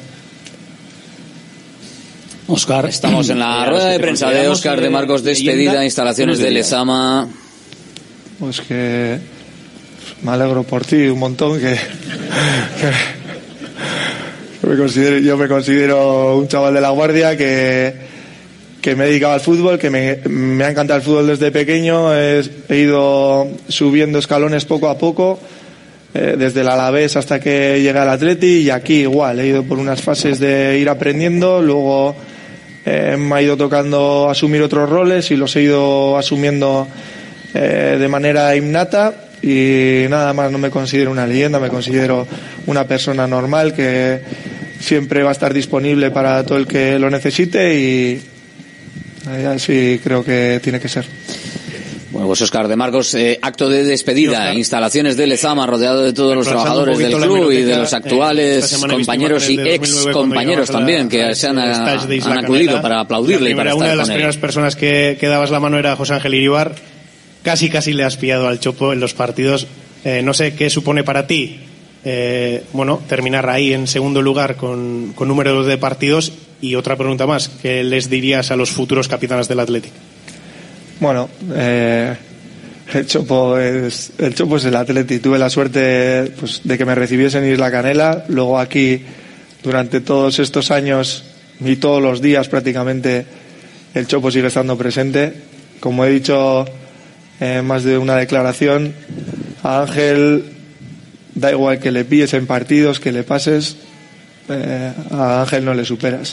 Óscar, estamos en la rueda de prensa de Óscar de Marcos, despedida, instalaciones de Lezama. Pues que me alegro por ti un montón, que, que me considero, yo me considero un chaval de la Guardia que, que me he dedicado al fútbol, que me, me ha encantado el fútbol desde pequeño. He, he ido subiendo escalones poco a poco, eh, desde el Alavés hasta que llegué al Atleti, y aquí igual, he ido por unas fases de ir aprendiendo, luego eh, me ha ido tocando asumir otros roles y los he ido asumiendo eh, de manera innata. Y nada más, no me considero una leyenda, me considero una persona normal que siempre va a estar disponible para todo el que lo necesite, y así creo que tiene que ser. Bueno, pues Óscar de Marcos, eh, acto de despedida, instalaciones de Lezama, rodeado de todos los trabajadores del club y de los actuales eh, compañeros y ex compañeros también, que se han, han acudido para aplaudirle y para estar con él. Una de las primeras personas que, que dabas la mano era José Ángel Iribar. Casi casi le has pillado al Chopo en los partidos. Eh, no sé qué supone para ti, eh, bueno, terminar ahí en segundo lugar con, con números de partidos. Y otra pregunta más, ¿qué les dirías a los futuros capitanes del Athletic? Bueno, eh, el Chopo es el Chopo es el Athletic. Tuve la suerte, pues, de que me recibiesen en Isla Canela. Luego aquí, durante todos estos años y todos los días prácticamente, el Chopo sigue estando presente. Como he dicho Eh, más de una declaración, a Ángel da igual que le pilles en partidos, que le pases, eh, a Ángel no le superas.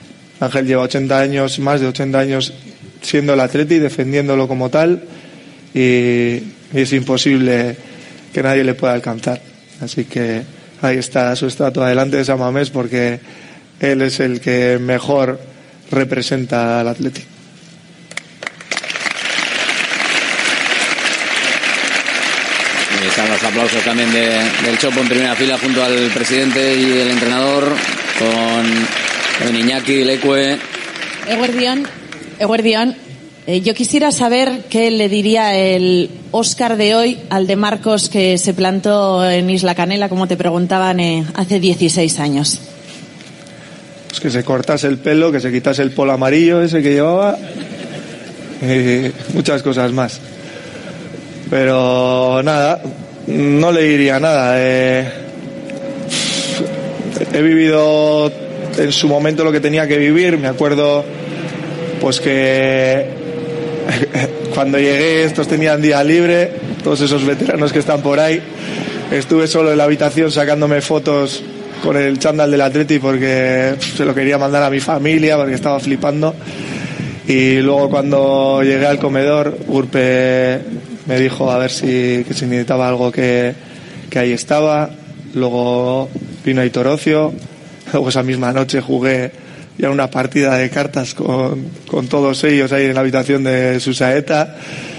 Ángel lleva ochenta años, más de ochenta años siendo el Atleti, defendiéndolo como tal, y, y es imposible que nadie le pueda alcanzar. Así que ahí está su estatua delante de San Mamés, porque él es el que mejor representa al Athletic. Ahí están los aplausos también de, del Chopo en primera fila junto al presidente y el entrenador, con, con Iñaki Leque. Eguerdión, Eguerdión, eh, yo quisiera saber qué le diría el Óscar de hoy al de Marcos, que se plantó en Isla Canela, como te preguntaban, eh, hace dieciséis años. Pues que se cortase el pelo, que se quitase el polo amarillo ese que llevaba, y muchas cosas más. Pero nada, no le diría nada. Eh, he vivido en su momento lo que tenía que vivir. Me acuerdo pues que cuando llegué estos tenían día libre, todos esos veteranos que están por ahí. Estuve solo en la habitación sacándome fotos con el chándal del Atleti porque se lo quería mandar a mi familia, porque estaba flipando. Y luego cuando llegué al comedor, Urpe me dijo a ver si, que si necesitaba algo, que, que ahí estaba. Luego vino Aitor Ocio. Luego esa misma noche jugué ya una partida de cartas con, con todos ellos ahí en la habitación de Susaeta.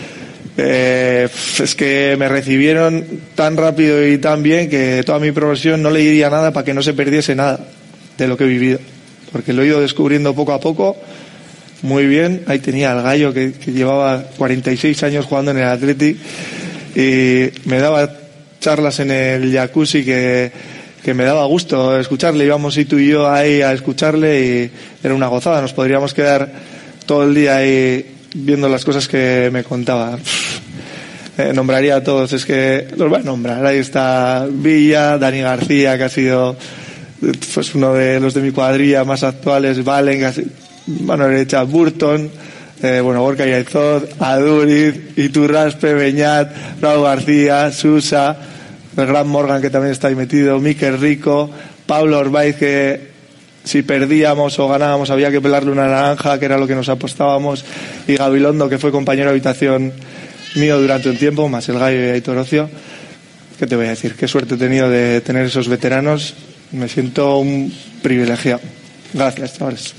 Eh, es que me recibieron tan rápido y tan bien que toda mi progresión no le diría nada para que no se perdiese nada de lo que he vivido, porque lo he ido descubriendo poco a poco muy bien. Ahí tenía al Gallo que, que llevaba cuarenta y seis años jugando en el Athletic y me daba charlas en el jacuzzi que, que me daba gusto escucharle. Íbamos y tú y yo ahí a escucharle y era una gozada. Nos podríamos quedar todo el día ahí viendo las cosas que me contaba. Eh, nombraría a todos, es que los voy a nombrar. Ahí está Villa, Dani García, que ha sido pues uno de los de mi cuadrilla más actuales, Valen, que ha sido, mano derecha, Burton, eh, bueno, Gorka Yaizod, Aduriz, Iturraspe, Beñat, Raúl García, Susa, el gran Morgan, que también está ahí metido, Mikel Rico, Pablo Orbaiz, que si perdíamos o ganábamos había que pelarle una naranja, que era lo que nos apostábamos, y Gabilondo, que fue compañero de habitación mío durante un tiempo, más el Gallo y Aitor Ocio. ¿Qué te voy a decir? Qué suerte he tenido de tener esos veteranos. Me siento un privilegiado. Gracias, chavales.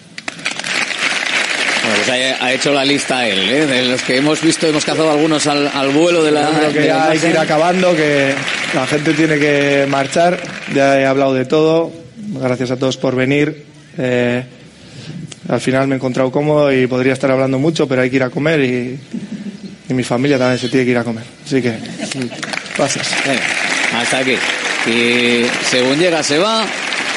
Bueno, pues ha, ha hecho la lista él, ¿eh? De los que hemos visto, hemos cazado algunos al, al vuelo de la... Yo creo que de ya la hay que ir acabando, que la gente tiene que marchar. Ya he hablado de todo. Gracias a todos por venir. Eh, al final me he encontrado cómodo y podría estar hablando mucho, pero hay que ir a comer y, y mi familia también se tiene que ir a comer. Así que, gracias. Venga, hasta aquí. Y según llega se va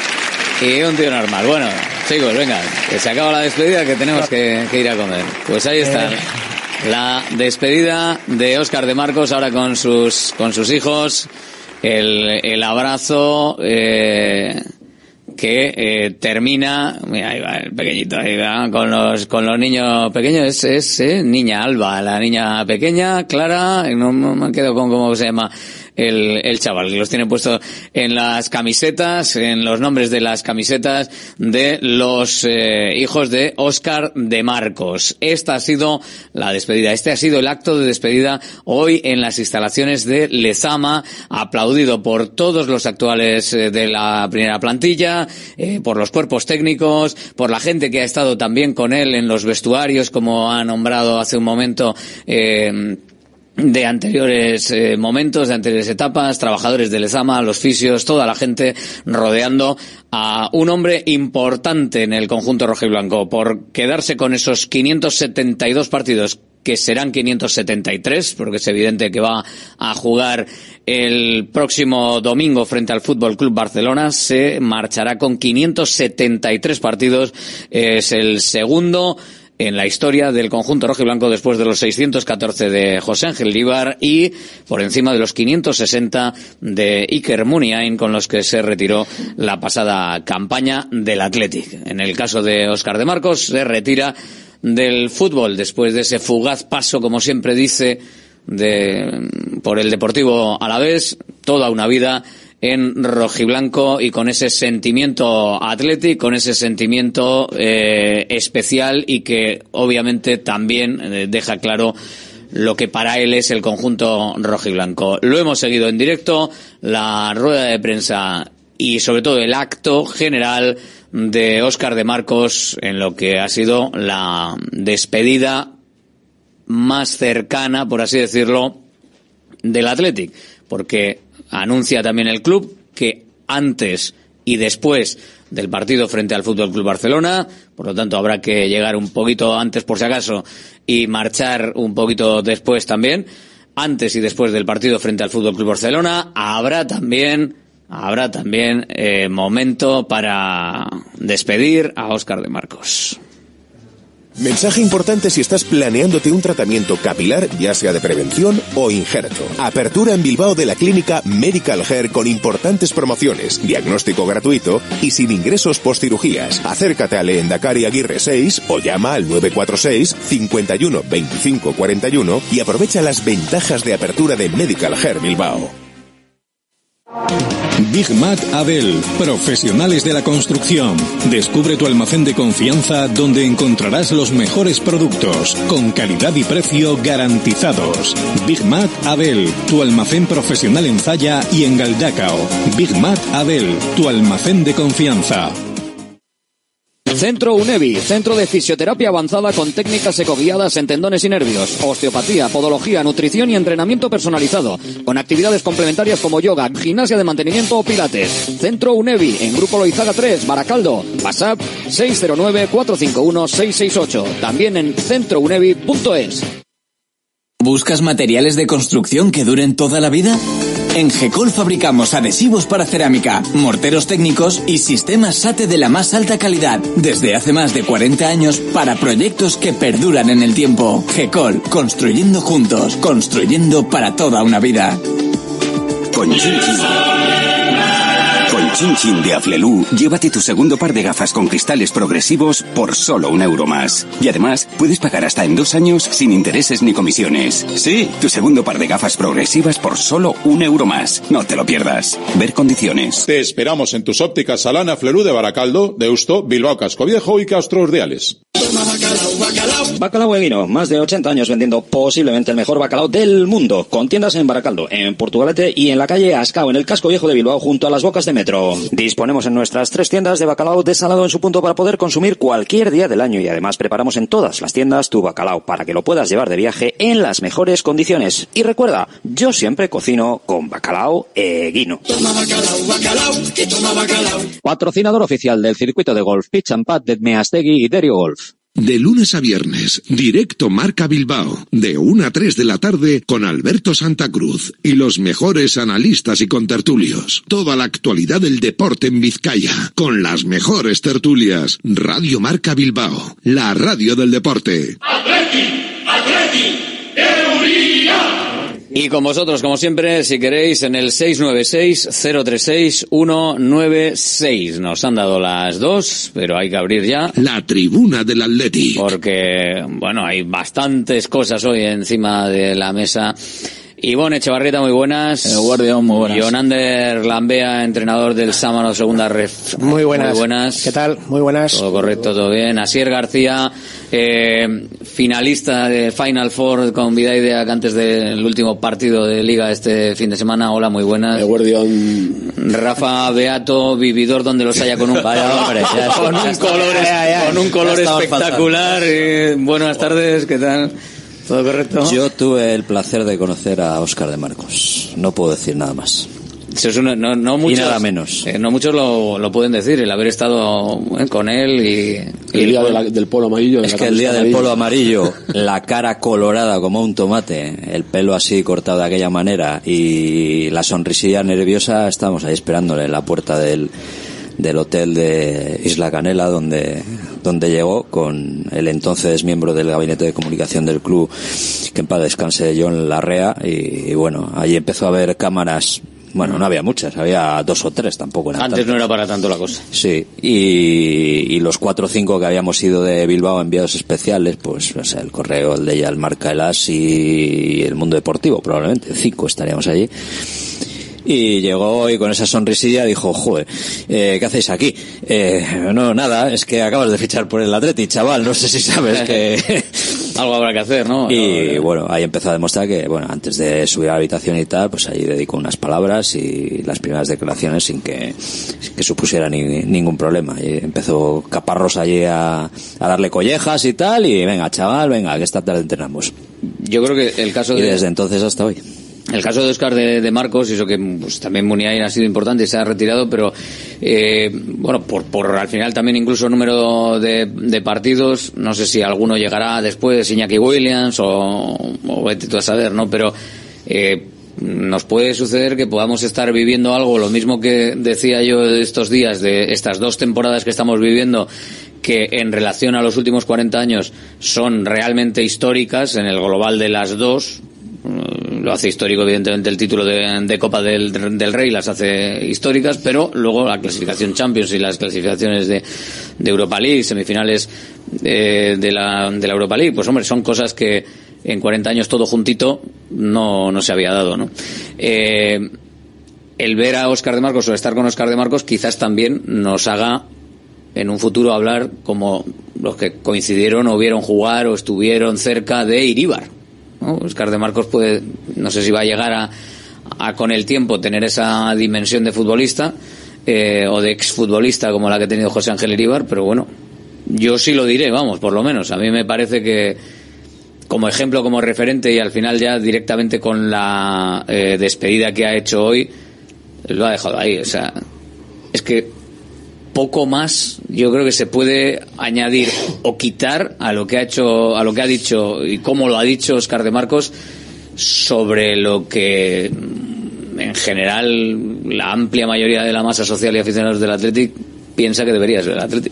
y un tío normal. Bueno, chicos, venga, que se acaba la despedida, que tenemos que, que ir a comer. Pues ahí está. La despedida de Óscar de Marcos, ahora con sus con sus hijos. El, el abrazo eh, que eh, termina, mira, ahí va el pequeñito, ahí va con los con los niños pequeños. Es, es eh, niña Alba, la niña pequeña, Clara, no, no me quedo con cómo se llama el, el chaval, que los tiene puesto en las camisetas, en los nombres de las camisetas de los eh, hijos de Óscar de Marcos. Esta ha sido la despedida, este ha sido el acto de despedida hoy en las instalaciones de Lezama, aplaudido por todos los actuales eh, de la primera plantilla, eh, por los cuerpos técnicos, por la gente que ha estado también con él en los vestuarios, como ha nombrado hace un momento eh, de anteriores eh, momentos, de anteriores etapas, trabajadores de Lezama, los fisios, toda la gente rodeando a un hombre importante en el conjunto rojiblanco por quedarse con esos quinientos setenta y dos partidos, que serán quinientos setenta y tres, porque es evidente que va a jugar el próximo domingo frente al Fútbol Club Barcelona. Se marchará con quinientos setenta y tres partidos, es el segundo en la historia del conjunto rojiblanco, después de los seiscientos catorce de José Ángel Líbar y por encima de los quinientos sesenta de Iker Muniain, con los que se retiró la pasada campaña del Athletic. En el caso de Óscar de Marcos, se retira del fútbol después de ese fugaz paso, como siempre dice, de por el Deportivo Alavés, toda una vida en rojiblanco y con ese sentimiento atlético, con ese sentimiento eh, especial, y que obviamente también eh, deja claro lo que para él es el conjunto rojiblanco. Lo hemos seguido en directo, la rueda de prensa y sobre todo el acto general de Óscar de Marcos en lo que ha sido la despedida más cercana, por así decirlo, del Athletic, porque anuncia también el club que antes y después del partido frente al Fútbol Club Barcelona, por lo tanto habrá que llegar un poquito antes por si acaso y marchar un poquito después también, antes y después del partido frente al Fútbol Club Barcelona, habrá también habrá también eh, momento para despedir a Óscar de Marcos. Mensaje importante si estás planeándote un tratamiento capilar, ya sea de prevención o injerto. Apertura en Bilbao de la clínica Medical Hair con importantes promociones, diagnóstico gratuito y sin ingresos postcirugías. Acércate a Lehendakari Aguirre seis o llama al nueve cuatro seis, cinco uno, veinticinco cuarenta y uno y aprovecha las ventajas de apertura de Medical Hair Bilbao. Big Mac Abel, profesionales de la construcción. Descubre tu almacén de confianza donde encontrarás los mejores productos, con calidad y precio garantizados. Big Mac Abel, tu almacén profesional en Zalla y en Galdacao. Big Mac Abel, tu almacén de confianza. Centro UNEVI, centro de fisioterapia avanzada con técnicas ecoguiadas en tendones y nervios, osteopatía, podología, nutrición y entrenamiento personalizado, con actividades complementarias como yoga, gimnasia de mantenimiento o pilates. Centro UNEVI, en Grupo Loizaga tres, Baracaldo. WhatsApp seis cero nueve, cuatro cinco uno, seis seis ocho. También en centro unevi punto es. ¿Buscas materiales de construcción que duren toda la vida? En Gecol fabricamos adhesivos para cerámica, morteros técnicos y sistemas SATE de la más alta calidad, desde hace más de cuarenta años para proyectos que perduran en el tiempo. Gecol, construyendo juntos, construyendo para toda una vida. Con Chin Chin. Con Chin Chin de Aflelu, llévate tu segundo par de gafas con cristales progresivos por solo un euro más. Y además, puedes pagar hasta en dos años sin intereses ni comisiones. Sí, tu segundo par de gafas progresivas por solo un euro más. No te lo pierdas. Ver condiciones. Te esperamos en tus ópticas Salana Aflelu de Baracaldo, Deusto, Bilbao Casco Viejo y Castro Urdiales. Bacalao Eguino, más de ochenta años vendiendo posiblemente el mejor bacalao del mundo, con tiendas en Baracaldo, en Portugalete y en la calle Ascao, en el casco viejo de Bilbao, junto a las bocas de metro. Disponemos en nuestras tres tiendas de bacalao desalado en su punto para poder consumir cualquier día del año y además preparamos en todas las tiendas tu bacalao para que lo puedas llevar de viaje en las mejores condiciones. Y recuerda, yo siempre cocino con Bacalao Eguino. Toma bacalao, bacalao, que toma bacalao. Patrocinador oficial del circuito de golf Pitch and Pad de Meastegui y Derio Golf. De lunes a viernes, directo Marca Bilbao, de una a tres de la tarde con Alberto Santa Cruz y los mejores analistas y contertulios. Toda la actualidad del deporte en Vizcaya, con las mejores tertulias. Radio Marca Bilbao, la radio del deporte. ¡Atleti! ¡Atleti! ¡Euría! Y con vosotros, como siempre, si queréis, en el seis nueve seis, cero tres seis, uno nueve seis. Nos han dado las dos, pero hay que abrir ya. La tribuna del Atleti. Porque, bueno, hay bastantes cosas hoy encima de la mesa. Ivonne Echevarrieta, muy buenas. El Guardián, muy buenas. Jonander Lambea, entrenador del Sámano, segunda ref. Muy buenas. Muy buenas. ¿Qué tal? Muy buenas. Todo correcto, todo bien. Asier García, eh, finalista de Final Four con Vidaidea antes del último partido de Liga este fin de semana. Hola, muy buenas. El Guardián. Rafa Beato, vividor donde los haya con un, Vaya, hombre, ya con, un color, ya, ya. con un color espectacular. Eh, buenas tardes, ¿qué tal? ¿Todo correcto? Yo tuve el placer de conocer a Óscar de Marcos. No puedo decir nada más. Eso es una, no, no muchos, y nada menos. Eh, no muchos lo, lo pueden decir, el haber estado eh, con él y... El y día de la, del polo amarillo. Es que el día del polo amarillo, la cara colorada como un tomate, el pelo así cortado de aquella manera y la sonrisilla nerviosa, estábamos ahí esperándole en la puerta del... del hotel de Isla Canela donde donde llegó con el entonces miembro del gabinete de comunicación del club, que en paz descanse, John Larrea, y, y bueno, allí empezó a haber cámaras. Bueno, no había muchas, había dos o tres, tampoco era Antes tantas. No era para tanto la cosa. Sí, y, y los cuatro o cinco que habíamos ido de Bilbao, enviados especiales, pues o sea, el Correo, el de ella, el Marca, el As y el Mundo Deportivo, probablemente cinco estaríamos allí. Y llegó y con esa sonrisilla dijo, joder, eh, ¿qué hacéis aquí? Eh, no, nada, es que acabas de fichar por el Atleti, chaval, no sé si sabes que... Algo habrá que hacer, ¿no? Y bueno, ahí empezó a demostrar que, bueno, antes de subir a la habitación y tal, pues ahí dedicó unas palabras y las primeras declaraciones sin que, sin que supusiera ni, ningún problema. Y empezó Caparrós allí a, a darle collejas y tal, y venga, chaval, venga, que esta tarde entrenamos. Yo creo que el caso de... Y desde entonces hasta hoy. El caso de Óscar de, de Marcos, y eso que pues, también Muniain ha sido importante y se ha retirado, pero eh, bueno, por, por al final también incluso número de, de partidos, no sé si alguno llegará después, Iñaki Williams o, o vete tú a saber, ¿no? Pero eh, nos puede suceder que podamos estar viviendo algo, lo mismo que decía yo de estos días, de estas dos temporadas que estamos viviendo, que en relación a los últimos cuarenta años son realmente históricas en el global de las dos. Lo hace histórico evidentemente el título de, de Copa del, del Rey, las hace históricas, pero luego la clasificación Champions y las clasificaciones de, de Europa League, semifinales de, de, la, de la Europa League, pues hombre, son cosas que en cuarenta años todo juntito no, no se había dado, ¿no? Eh, el ver a Óscar de Marcos o estar con Óscar de Marcos quizás también nos haga en un futuro hablar como los que coincidieron o vieron jugar o estuvieron cerca de Iríbar, ¿no? Óscar de Marcos puede, no sé si va a llegar a, a con el tiempo tener esa dimensión de futbolista eh, o de exfutbolista como la que ha tenido José Ángel Iríbar, pero bueno, yo sí lo diré, vamos, por lo menos a mí me parece que como ejemplo, como referente y al final ya directamente con la eh, despedida que ha hecho hoy lo ha dejado ahí, o sea, es que poco más yo creo que se puede añadir o quitar a lo que ha hecho, a lo que ha dicho y cómo lo ha dicho Óscar de Marcos sobre lo que en general la amplia mayoría de la masa social y aficionados del Athletic piensa que debería ser el Athletic.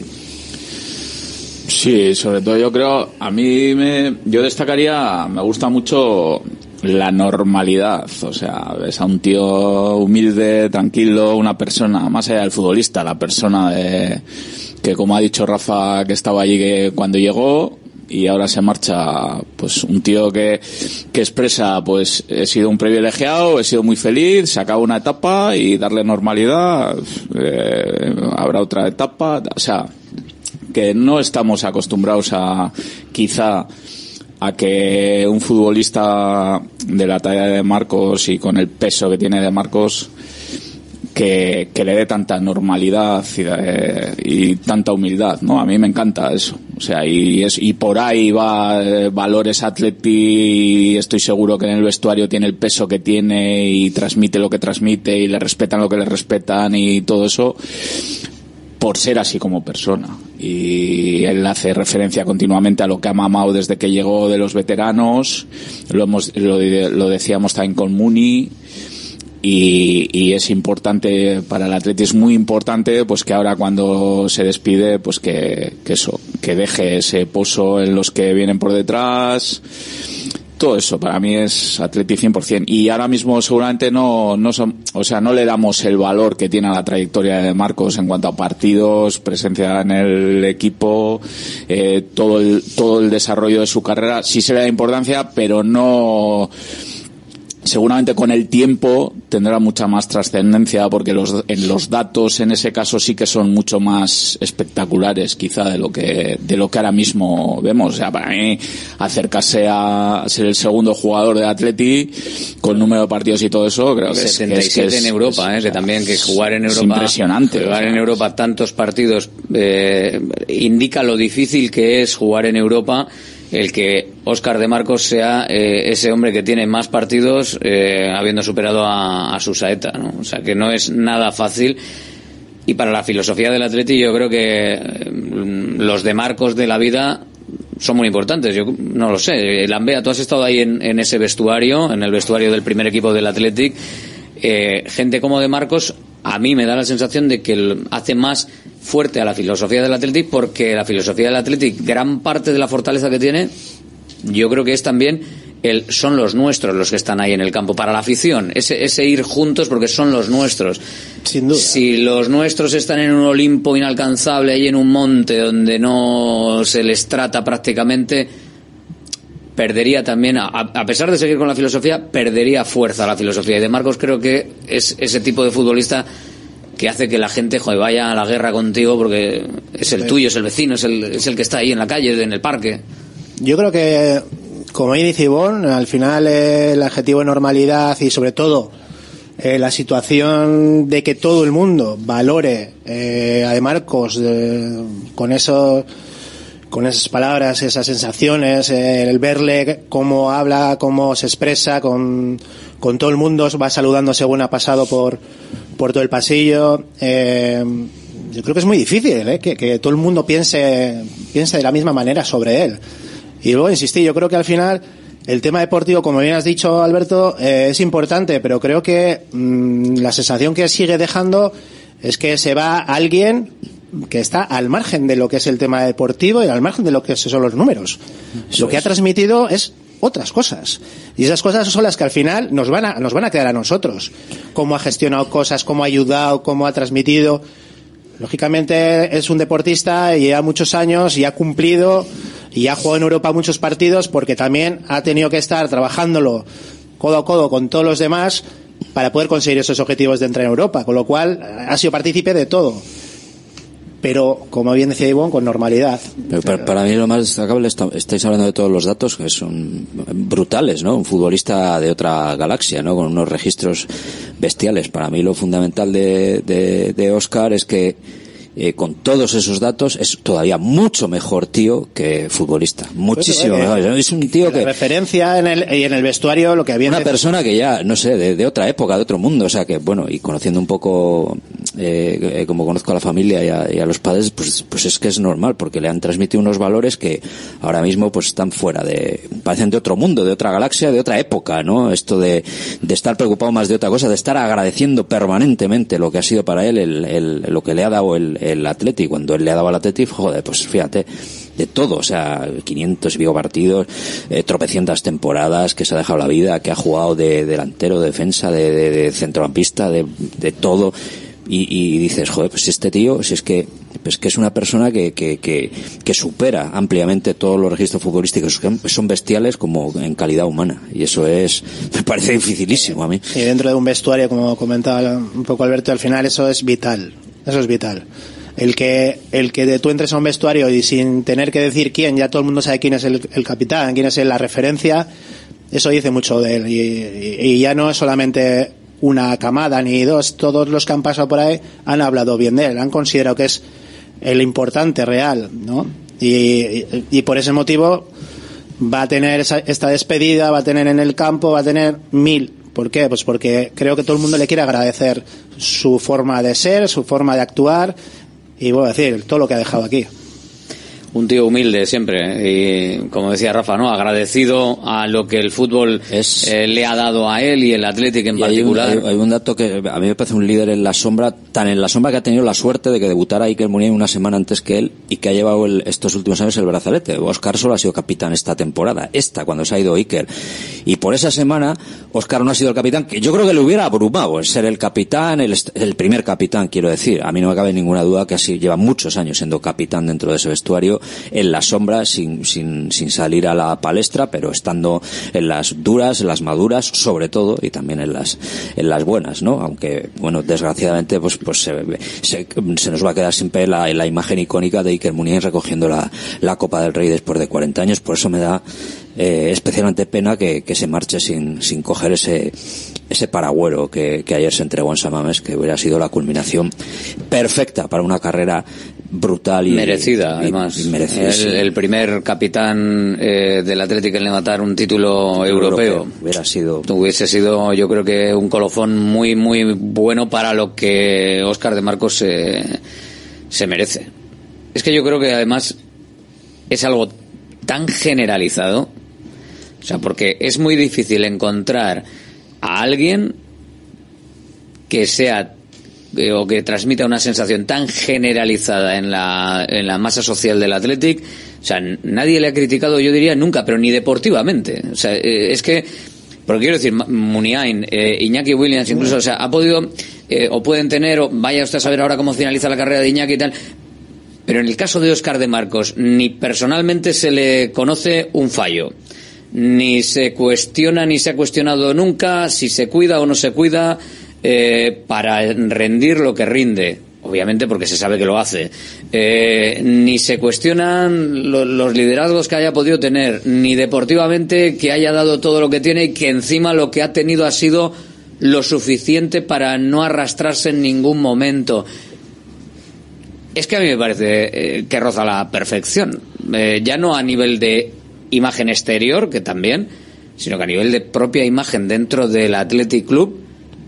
Sí, sobre todo yo creo, a mí me, yo destacaría, me gusta mucho la normalidad, o sea, ves a un tío humilde, tranquilo, una persona, más allá del futbolista, la persona de, que como ha dicho Rafa, que estaba allí que cuando llegó y ahora se marcha, pues un tío que, que expresa, pues he sido un privilegiado, he sido muy feliz, se acaba una etapa y darle normalidad, eh, habrá otra etapa, o sea, que no estamos acostumbrados a, quizá, a que un futbolista de la talla de Marcos y con el peso que tiene de Marcos que, que le dé tanta normalidad y, eh, y tanta humildad, ¿no? A mí me encanta eso, o sea, y es y por ahí va eh, valores Atleti, y estoy seguro que en el vestuario tiene el peso que tiene y transmite lo que transmite y le respetan lo que le respetan y todo eso por ser así como persona. Y él hace referencia continuamente a lo que ha mamado desde que llegó de los veteranos, lo hemos lo, lo decíamos también con Muni, y, y es importante para el Atleti, es muy importante pues que ahora cuando se despide pues que, que eso, que deje ese pozo en los que vienen por detrás. Todo eso para mí es Atleti cien por ciento, y ahora mismo seguramente no no son, o sea, no le damos el valor que tiene a la trayectoria de Marcos en cuanto a partidos, presencia en el equipo, eh, todo el todo el desarrollo de su carrera. Sí se le da importancia, pero no, seguramente con el tiempo tendrá mucha más trascendencia, porque los en los datos en ese caso sí que son mucho más espectaculares quizá de lo que de lo que ahora mismo vemos. O sea, para mí acercarse a ser el segundo jugador de Atleti con número de partidos y todo eso, creo que es setenta y siete que es, en Europa, es, eh, que también que jugar en Europa, es impresionante, jugar o sea, en Europa tantos partidos eh, indica lo difícil que es jugar en Europa. El que Óscar de Marcos sea eh, ese hombre que tiene más partidos eh, habiendo superado a, a su saeta, ¿no? O sea, que no es nada fácil. Y para la filosofía del Atleti yo creo que eh, los de Marcos de la vida son muy importantes. Yo no lo sé. Lambea, tú has estado ahí en, en ese vestuario, en el vestuario del primer equipo del Athletic. Eh, gente como de Marcos, a mí me da la sensación de que hace más fuerte a la filosofía del Athletic, porque la filosofía del Athletic, gran parte de la fortaleza que tiene, yo creo que es también el son los nuestros los que están ahí en el campo, para la afición, ese, ese ir juntos porque son los nuestros. Sin duda. Si los nuestros están en un Olimpo inalcanzable, ahí en un monte donde no se les trata prácticamente, perdería también, a, a pesar de seguir con la filosofía, perdería fuerza la filosofía. Y de Marcos creo que es ese tipo de futbolista que hace que la gente, joder, vaya a la guerra contigo porque es el tuyo, es el vecino, es el, es el que está ahí en la calle, en el parque. Yo creo que, como dice Ivonne, al final eh, el adjetivo de normalidad y sobre todo eh, la situación de que todo el mundo valore eh, a De Marcos eh, con eso, con esas palabras, esas sensaciones, eh, el verle cómo habla, cómo se expresa con, con todo el mundo, va saludando según ha pasado por, por todo el pasillo. Eh, yo creo que es muy difícil eh, que, que todo el mundo piense, piense de la misma manera sobre él. Y luego insistí, yo creo que al final el tema deportivo, como bien has dicho, Alberto, eh, es importante, pero creo que mmm, la sensación que sigue dejando es que se va alguien que está al margen de lo que es el tema deportivo y al margen de lo que son los números. Eso lo que es. Ha transmitido es otras cosas. Y esas cosas son las que al final nos van a, nos van a quedar a nosotros. Cómo ha gestionado cosas, cómo ha ayudado, cómo ha transmitido. Lógicamente es un deportista y lleva muchos años y ha cumplido y ha jugado en Europa muchos partidos porque también ha tenido que estar trabajándolo codo a codo con todos los demás para poder conseguir esos objetivos de entrar en Europa, con lo cual ha sido partícipe de todo. Pero, como bien decía Ivonne, con normalidad. Pero para, para mí lo más destacable, está, estáis hablando de todos los datos que son brutales, ¿no? Un futbolista de otra galaxia, ¿no? Con unos registros bestiales. Para mí lo fundamental de, de, de Óscar es que eh, con todos esos datos es todavía mucho mejor tío que futbolista. Muchísimo pues, mejor. Eh, es un tío que... La referencia en el, y en el vestuario, lo que había... Una persona que ya, no sé, de, de otra época, de otro mundo. O sea que, bueno, y conociendo un poco... Eh, como conozco a la familia y a, y a los padres, pues, pues es que es normal, porque le han transmitido unos valores que ahora mismo pues están fuera de, parecen de otro mundo, de otra galaxia, de otra época, ¿no? Esto de, de estar preocupado más de otra cosa, de estar agradeciendo permanentemente lo que ha sido para él, el, el, lo que le ha dado el, el Atleti. Cuando él le ha dado al Atleti, joder, pues fíjate, de todo, o sea, quinientos y pico partidos, eh, tropecientas temporadas, que se ha dejado la vida, que ha jugado de delantero, de defensa, de, de, de centrocampista, de, de todo. Y, y dices, joder, pues este tío, si es que, pues que es una persona que, que, que, que supera ampliamente todos los registros futbolísticos, que son bestiales como en calidad humana. Y eso es, me parece dificilísimo a mí. Y dentro de un vestuario, como comentaba un poco Alberto, al final eso es vital. Eso es vital. El que, el que tú entres a un vestuario y sin tener que decir quién, ya todo el mundo sabe quién es el, el capitán, quién es la referencia, eso dice mucho de él. Y, y, y ya no es solamente una camada ni dos, todos los que han pasado por ahí han hablado bien de él, han considerado que es el importante real, ¿no? Y, y, y por ese motivo va a tener esa, esta despedida, va a tener en el campo, va a tener mil. ¿Por qué? Pues porque creo que todo el mundo le quiere agradecer su forma de ser, su forma de actuar y voy a decir, todo lo que ha dejado aquí. Un tío humilde siempre, y como decía Rafa, ¿no? Agradecido a lo que el fútbol es, eh, le ha dado a él y el Athletic en particular. Hay un, hay, hay un dato que a mí me parece un líder en la sombra, tan en la sombra que ha tenido la suerte de que debutara Iker Muniain una semana antes que él y que ha llevado el, estos últimos años el brazalete. Óscar solo ha sido capitán esta temporada, esta cuando se ha ido Iker. Y por esa semana Óscar no ha sido el capitán, que yo creo que le hubiera abrumado el ser el capitán, el, el primer capitán, quiero decir. A mí no me cabe ninguna duda que así lleva muchos años siendo capitán dentro de ese vestuario, en la sombra, sin, sin, sin salir a la palestra, pero estando en las duras, en las maduras, sobre todo, y también en las, en las buenas, ¿no? Aunque, bueno, desgraciadamente, pues, pues se, se, se nos va a quedar siempre la, la imagen icónica de Iker Muniain recogiendo la, la Copa del Rey después de cuarenta años. Por eso me da eh, especialmente pena que, que se marche sin, sin coger ese, ese paragüero que, que ayer se entregó en San Mamés, que hubiera sido la culminación perfecta para una carrera brutal y merecida, y, además. Y merecida, el, sí. el primer capitán eh, del Atlético en levantar un título europeo. europeo. Hubiera sido. Hubiese sido, yo creo que un colofón muy, muy bueno para lo que Óscar de Marcos se, se merece. Es que yo creo que además es algo tan generalizado, o sea, porque es muy difícil encontrar a alguien que sea o que transmita una sensación tan generalizada en la en la masa social del Athletic. O sea, nadie le ha criticado, yo diría, nunca, pero ni deportivamente. O sea, eh, es que, porque quiero decir, Muniain, eh, Iñaki Williams, incluso, o sea, ha podido, eh, o pueden tener, o vaya usted a saber ahora cómo finaliza la carrera de Iñaki y tal, pero en el caso de Óscar de Marcos, ni personalmente se le conoce un fallo, ni se cuestiona, ni se ha cuestionado nunca si se cuida o no se cuida, Eh, para rendir lo que rinde. obviamente porque se sabe que lo hace, eh, ni se cuestionan lo, los liderazgos que haya podido tener, ni deportivamente que haya dado todo lo que tiene y que encima lo que ha tenido ha sido lo suficiente para no arrastrarse en ningún momento. Es que a mí me parece eh, que roza la perfección, eh, ya no a nivel de imagen exterior, que también, sino que a nivel de propia imagen dentro del Athletic Club.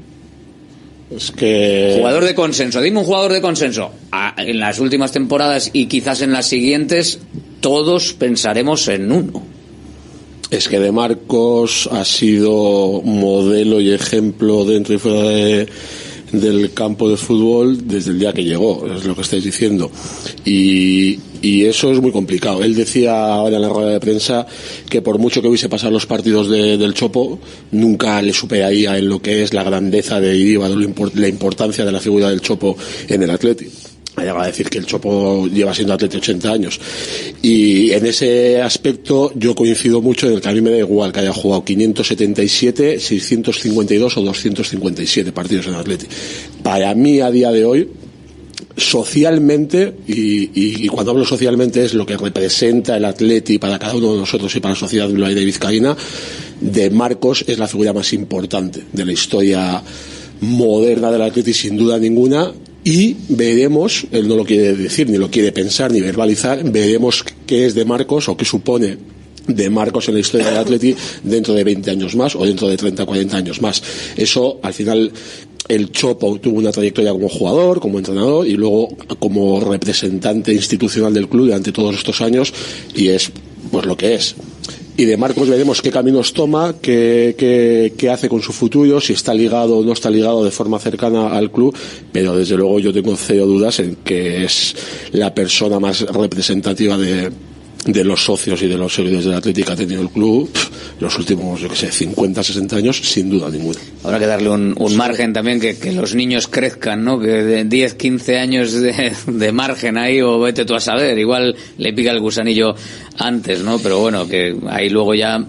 Es que... Jugador de consenso, dime un jugador de consenso. Ah, en las últimas temporadas y quizás en las siguientes, todos pensaremos en uno. Es que De Marcos ha sido modelo y ejemplo dentro y fuera de, del campo de fútbol desde el día que llegó, es lo que estáis diciendo. Y, y eso es muy complicado. Él decía ahora en la rueda de prensa que por mucho que hubiese pasado los partidos de, del Chopo, nunca le superaría en lo que es la grandeza de Iríbar, la importancia de la figura del Chopo en el Athletic. Ha llegado a decir que el Chopo lleva siendo Atleti ochenta años, y en ese aspecto yo coincido mucho en el que a mí me da igual que haya jugado quinientos setenta y siete, seiscientos cincuenta y dos o doscientos cincuenta y siete partidos en Atleti. Para mí a día de hoy, socialmente, y, y, y cuando hablo socialmente es lo que representa el Atleti para cada uno de nosotros y para la sociedad bilbaína y vizcaína, De Marcos es la figura más importante de la historia moderna del Atleti, sin duda ninguna. Y veremos, él no lo quiere decir, ni lo quiere pensar, ni verbalizar, veremos qué es De Marcos o qué supone De Marcos en la historia del Atleti dentro de veinte años más o dentro de treinta, cuarenta años más. Eso, al final, el Chopo tuvo una trayectoria como jugador, como entrenador y luego como representante institucional del club durante todos estos años, y es pues lo que es. Y De Marcos veremos qué caminos toma, qué, qué, qué hace con su futuro, si está ligado o no está ligado de forma cercana al club, pero desde luego yo tengo cero dudas en que es la persona más representativa de, de los socios y de los seguidores del Athletic que ha tenido el club los últimos, yo que sé, cincuenta, sesenta años, sin duda ninguna. Habrá que darle un, un margen también, que, que los niños crezcan, ¿no? Que de diez, quince años de, de margen ahí, o vete tú a saber, igual le pica el gusanillo antes, ¿no? Pero bueno, que ahí luego ya,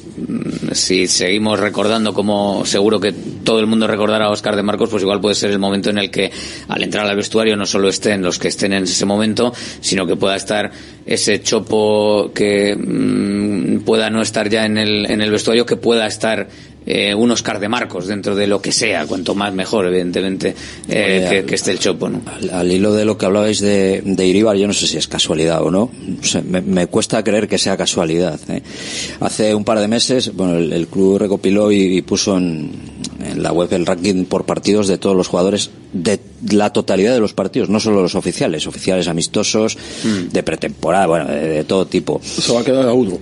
si seguimos recordando, como seguro que todo el mundo recordará a Óscar De Marcos, pues igual puede ser el momento en el que al entrar al vestuario no solo estén los que estén en ese momento, sino que pueda estar ese Chopo que mmm, pueda no estar ya en el, en el vestuario, que pueda estar eh, un Óscar De Marcos dentro de lo que sea, cuanto más mejor, evidentemente, eh, que, que esté el Chopo, ¿no? Al, al hilo de lo que hablabais de, de Iríbar, yo no sé si es casualidad o no, o sea, me, me cuesta creer que sea casualidad, ¿eh? Hace un par de meses, bueno, el, el club recopiló y, y puso en, en la web el ranking por partidos de todos los jugadores, de la totalidad de los partidos, no solo los oficiales, oficiales amistosos, mm. de pretemporada, bueno, de, de todo tipo. Se va a quedar a uno.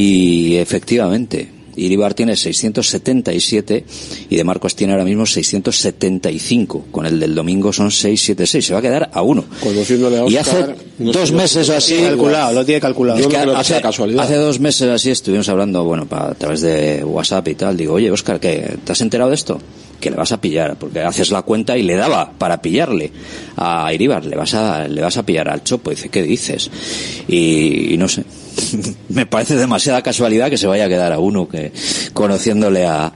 Y efectivamente, Iríbar tiene seiscientos setenta y siete y De Marcos tiene ahora mismo seiscientos setenta y cinco. Con el del domingo son seiscientos setenta y seis. Se va a quedar a uno. Conociéndole a Óscar, y hace no dos meses o así, calculado, lo tiene calculado. Es que no hace, casualidad. hace dos meses así estuvimos hablando, bueno, pa, a través de WhatsApp y tal. Digo, oye, Óscar, ¿qué? ¿Te has enterado de esto? Que le vas a pillar, porque haces la cuenta y le daba para pillarle a Iríbar, le vas a, le vas a pillar al Chopo. Dice, ¿qué dices? Y, y no sé. Me parece demasiada casualidad que se vaya a quedar a uno, que conociéndole a,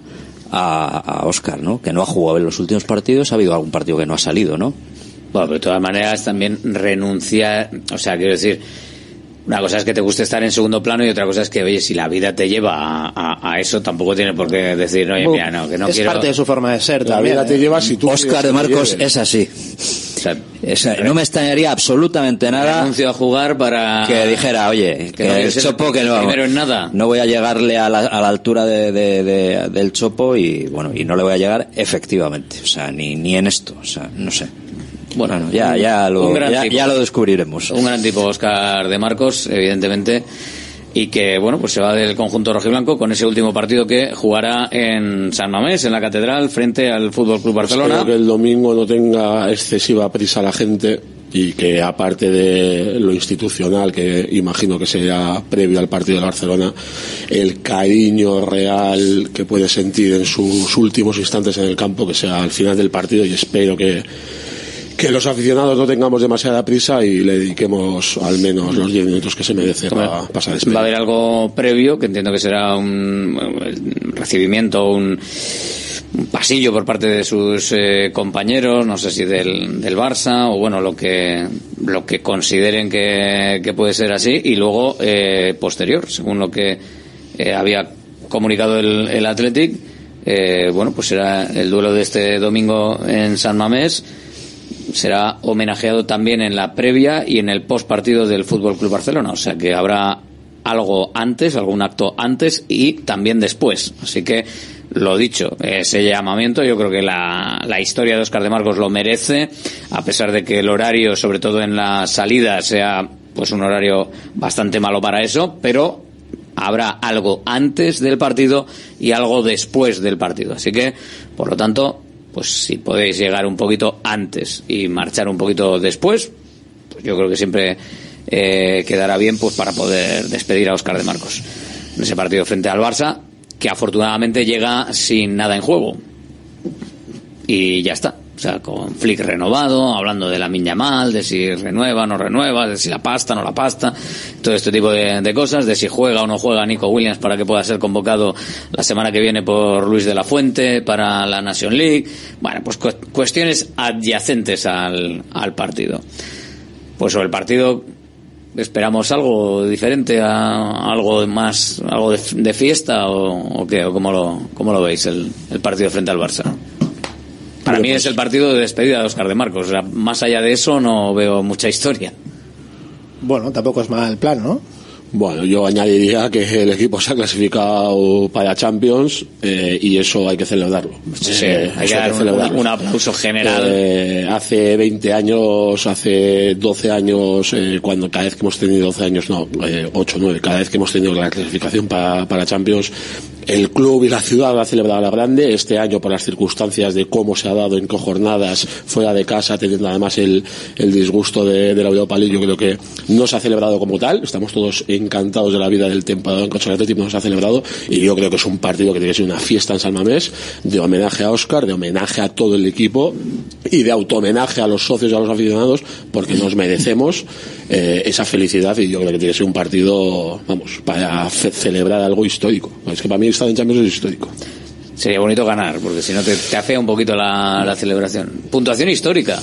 a, a Óscar, ¿no? Que no ha jugado en los últimos partidos, ha habido algún partido que no ha salido, ¿no? Bueno, pero de todas maneras también renunciar, o sea, quiero decir, una cosa es que te guste estar en segundo plano y otra cosa es que, oye, si la vida te lleva a, a, a eso, tampoco tiene por qué decir, oye, mira, no, que no es quiero... Es parte de su forma de ser la también. vida te lleva si tú... Óscar De Marcos es así. O sea, o sea, no me extrañaría absolutamente nada. Renuncio a jugar para... Que dijera, oye, que, que el Chopo, que no... Primero en nada. No voy a llegarle a la, a la altura de, de, de, del Chopo y, bueno, y no le voy a llegar efectivamente. O sea, ni, ni en esto. O sea, no sé. Bueno, bueno ya, ya, lo, ya, ya lo descubriremos. Un gran tipo, Óscar De Marcos, evidentemente, y que, bueno, pues se va del conjunto rojiblanco con ese último partido que jugará en San Mamés, en la Catedral, frente al Fútbol Club Barcelona. Espero que el domingo no tenga excesiva prisa la gente y que, aparte de lo institucional, que imagino que sea previo al partido de Barcelona, el cariño real que puede sentir en sus últimos instantes en el campo, que sea al final del partido, y espero que que los aficionados no tengamos demasiada prisa y le dediquemos al menos los diez minutos que se merece para pasar Va a haber algo previo, que entiendo que será un recibimiento, un un pasillo por parte de sus eh, compañeros, no sé si del, del Barça o bueno, lo que lo que consideren que, que puede ser así, y luego eh, posterior, según lo que eh, había comunicado el, el Athletic, eh, bueno, pues será el duelo de este domingo en San Mamés, será homenajeado también en la previa y en el post partido del Fútbol Club Barcelona, o sea que habrá algo antes, algún acto antes y también después, así que lo dicho, ese llamamiento, yo creo que la, la historia de Óscar de Marcos lo merece, a pesar de que el horario, sobre todo en la salida, sea pues un horario bastante malo para eso, pero habrá algo antes del partido y algo después del partido. Así que, por lo tanto, pues si podéis llegar un poquito antes y marchar un poquito después, pues yo creo que siempre eh, quedará bien pues para poder despedir a Óscar de Marcos en ese partido frente al Barça, que afortunadamente llega sin nada en juego y ya está, o sea, con Flick renovado, hablando de Lamine Yamal, de si renueva, no renueva, de si la pasta, no la pasta, todo este tipo de, de cosas, de si juega o no juega Nico Williams para que pueda ser convocado la semana que viene por Luis de la Fuente para la Nation League, bueno, pues cu- cuestiones adyacentes al, al partido. Pues sobre el partido ¿esperamos algo diferente, a algo más, algo de, de fiesta o, o qué? ¿O cómo lo, cómo lo veis el, el partido frente al Barça? Para mí es el partido de despedida de Óscar de Marcos. O sea, más allá de eso no veo mucha historia. Bueno, tampoco es mal plan, ¿no? Bueno, yo añadiría que el equipo se ha clasificado para Champions eh, y eso hay que celebrarlo. Sí, sí, eh, hay que dar un, un, un aplauso general. Eh, hace veinte años, hace doce años, eh, cuando cada vez que hemos tenido doce años, no, eh, ocho, nueve, cada vez que hemos tenido la clasificación para, para Champions, el club y la ciudad ha celebrado a la grande. Este año, por las circunstancias de cómo se ha dado en qué jornadas fuera de casa, teniendo además el, el disgusto de, de la Europa League, yo creo que no se ha celebrado como tal. Estamos todos encantados de la vida del temporada en contra del Atlético, no se ha celebrado, y yo creo que es un partido que tiene que ser una fiesta en San Mamés, de homenaje a Óscar, de homenaje a todo el equipo y de auto-homenaje a los socios y a los aficionados, porque nos merecemos eh, esa felicidad, y yo creo que tiene que ser un partido, vamos, para fe- celebrar algo histórico. Es que para mí estar en Champions es histórico. Sería bonito ganar, porque si no te, te afea un poquito la, la celebración. Puntuación histórica.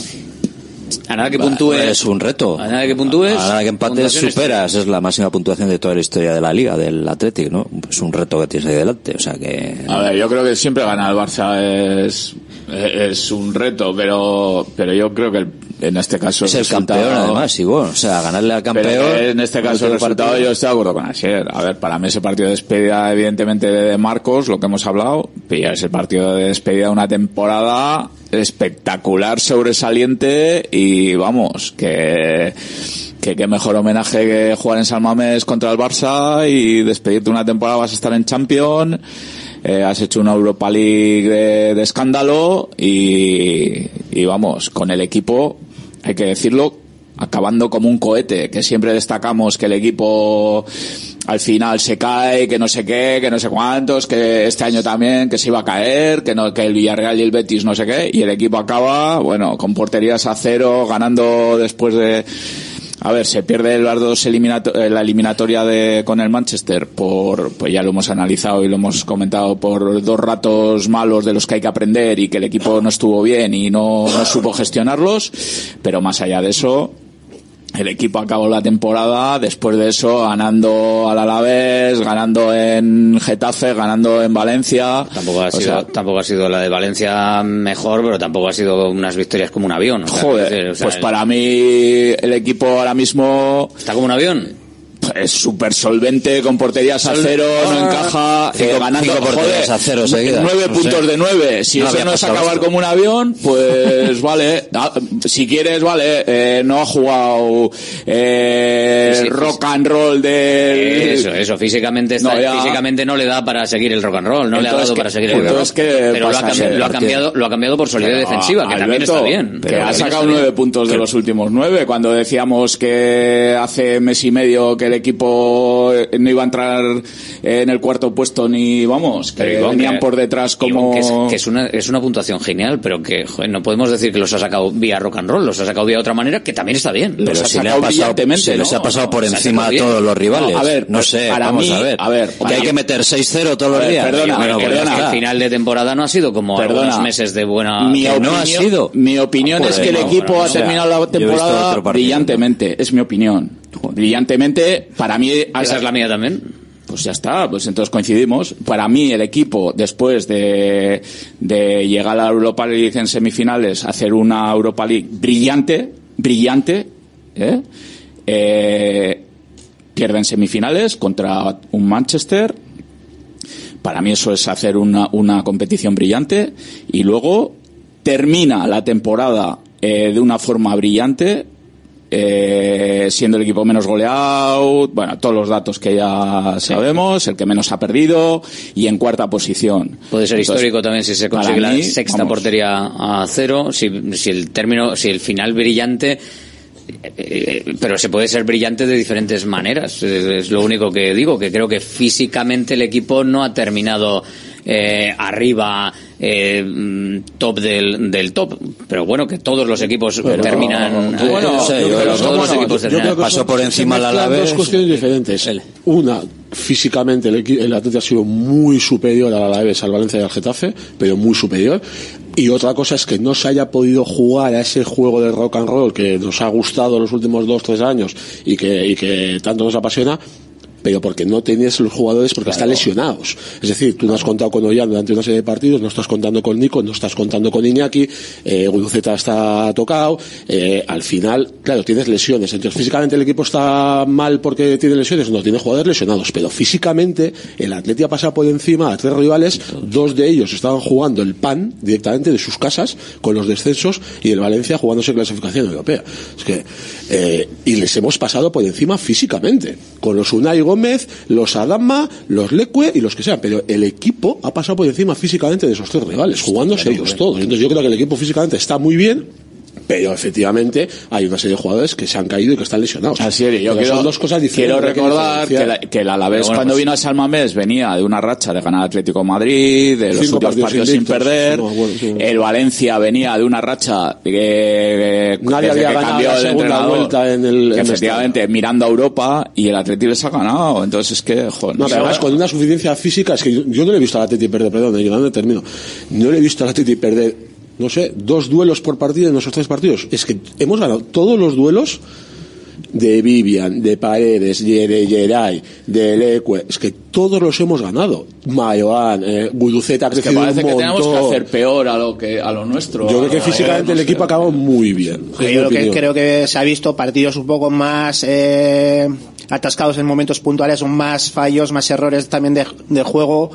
A nada que puntúes. Es un reto. A nada que puntúes. A nada que empates, superas. Es la máxima puntuación de toda la historia de la Liga, del Athletic, ¿no? Es un reto que tienes ahí delante. O sea que. A ver, yo creo que siempre ganar el Barça es, es un reto, pero, pero yo creo que el, en este caso es el, el campeón, además, igual. O sea, ganarle al campeón. Pero en este caso el resultado, yo estoy de acuerdo con Asier. A ver, para mí ese partido de despedida, evidentemente, de Marcos, lo que hemos hablado, pero es el partido de despedida de una temporada espectacular, sobresaliente, y vamos, que que qué mejor homenaje que jugar en San Mamés contra el Barça y despedirte una temporada. Vas a estar en Champions, eh, has hecho una Europa League de, de escándalo y, y vamos, con el equipo, hay que decirlo, acabando como un cohete, que siempre destacamos que el equipo al final se cae, que no sé qué, que no sé cuántos, que este año también, que se iba a caer, que no, que el Villarreal y el Betis no sé qué, y el equipo acaba, bueno, con porterías a cero, ganando después de, a ver, se pierde las dos eliminato- la eliminatoria de con el Manchester por, pues ya lo hemos analizado y lo hemos comentado, por dos ratos malos de los que hay que aprender, y que el equipo no estuvo bien y no, no supo gestionarlos, pero más allá de eso, el equipo acabó la temporada, después de eso, ganando al Alavés, ganando en Getafe, ganando en Valencia. Tampoco ha o sido, sea, tampoco ha sido la de Valencia mejor, pero tampoco ha sido unas victorias como un avión. O sea, joder, decir, o sea, pues el, para mí el equipo ahora mismo está como un avión. Es súper solvente, con porterías a cero, no encaja, cinco, eh, ganando, cinco porterías joder, a cero seguidas. nueve No puntos sé. de nueve. Si No eso había no es pasado acabar esto. como un avión, pues vale. Ah, si quieres, vale. Eh, no ha jugado eh, Sí, sí, rock and roll de... Eso, eso, físicamente está, No, ya. físicamente no le da para seguir el rock and roll, no Entonces, le ha dado ¿qué- para seguir el rock and roll. entonces, ¿qué Pero lo ha, pasa? cambiado, lo, ha Partido. cambiado, lo ha cambiado por solidez Pero, defensiva, que también Alberto, está bien. Que Pero ha también sacado está nueve bien. puntos de los últimos nueve, cuando decíamos que hace mes y medio que el equipo no iba a entrar en el cuarto puesto ni, vamos, que Pero, venían que, por detrás como... Que es, que es, una, es una puntuación genial, pero que joder, no podemos decir que los ha sacado vía rock and roll, los ha sacado de otra manera, que también está bien. Pero si le ha pasado, se les ha pasado por encima a todos los rivales. No, a ver, no sé, para vamos mí, a ver. A ver que hay que meter seis cero todos los ver, días. Perdona, bueno, perdona. Que el final de temporada no ha sido como Perdona. algunos meses de buena... Mi que opinión, no ha sido. Mi opinión Pues es que el no, equipo no, ha o sea, terminado la temporada brillantemente. Es mi opinión. Brillantemente, para mí... Esa es la mía también. Pues ya está, pues entonces coincidimos. Para mí el equipo, después de, de llegar a la Europa League en semifinales, hacer una Europa League brillante, brillante, ¿eh? Eh, pierden semifinales contra un Manchester. Para mí eso es hacer una, una competición brillante, y luego termina la temporada eh, de una forma brillante, eh, siendo el equipo menos goleado, bueno, todos los datos que ya sabemos, el que menos ha perdido, y en cuarta posición. Puede ser Entonces, histórico también si se consigue para mí, la sexta vamos, portería a cero, si, si el término, si el final brillante, eh, pero se puede ser brillante de diferentes maneras, es lo único que digo, que creo que físicamente el equipo no ha terminado eh, arriba, eh, top del, del top, pero bueno, que todos los equipos pero, terminan, no, bueno, no sé, yo pero creo, todos no, los no, equipos yo terminan. creo que pasó son, por encima se la mezclan Alavés. dos cuestiones diferentes. El, una, físicamente el, el Atleti ha sido muy superior al Alavés, al Valencia y al Getafe, pero muy superior. Y otra cosa es que no se haya podido jugar a ese juego de rock and roll que nos ha gustado los últimos dos, tres años y que, y que tanto nos apasiona, pero porque no tenías los jugadores porque claro. están lesionados. Es decir, tú no has contado con Ollán durante una serie de partidos, no estás contando con Nico, no estás contando con Iñaki, eh, Guruceta está tocado, eh, al final, claro, tienes lesiones. Entonces, físicamente el equipo está mal porque tiene lesiones, no, tiene jugadores lesionados, pero físicamente el Atleti ha pasado por encima a tres rivales, dos de ellos estaban jugando el pan directamente de sus casas con los descensos, y el Valencia jugándose clasificación europea. Es que, eh, y les hemos pasado por encima físicamente, con los Unai Gómez, los Adama, los Leque y los que sean, pero el equipo ha pasado por encima físicamente de esos tres rivales, jugándose ellos todos. Entonces yo creo que el equipo físicamente está muy bien, pero efectivamente hay una serie de jugadores que se han caído y que están lesionados. Así es, yo quiero, son dos cosas diferentes. Quiero recordar que, la, que el Alavés bueno, cuando pues, vino a San Mamés venía de una racha de ganar Atlético de Madrid, de los últimos partidos, partidos sin perder. No, bueno, sí, el Valencia venía de una racha que, que nadie había ganado la segunda vuelta en el que en efectivamente el mirando a Europa, y el Atlético les ha ganado. Entonces es que joder, no, pero además con una suficiencia física, es que yo, yo no le he visto al Atlético perder, perdón, yo no termino. No le he visto al Atlético perder, no sé, dos duelos por partido en esos tres partidos. Es que hemos ganado todos los duelos de Vivian, de Paredes, de Geray, de Leque. Es que todos los hemos ganado. Mayoán, eh, Guruceta ha crecido es que parece un que montón. tenemos que hacer peor a lo que a lo nuestro. Yo creo que físicamente el equipo ha acabado muy bien. Yo creo que, creo que se ha visto partidos un poco más eh, atascados en momentos puntuales, son más fallos, más errores también de, de juego.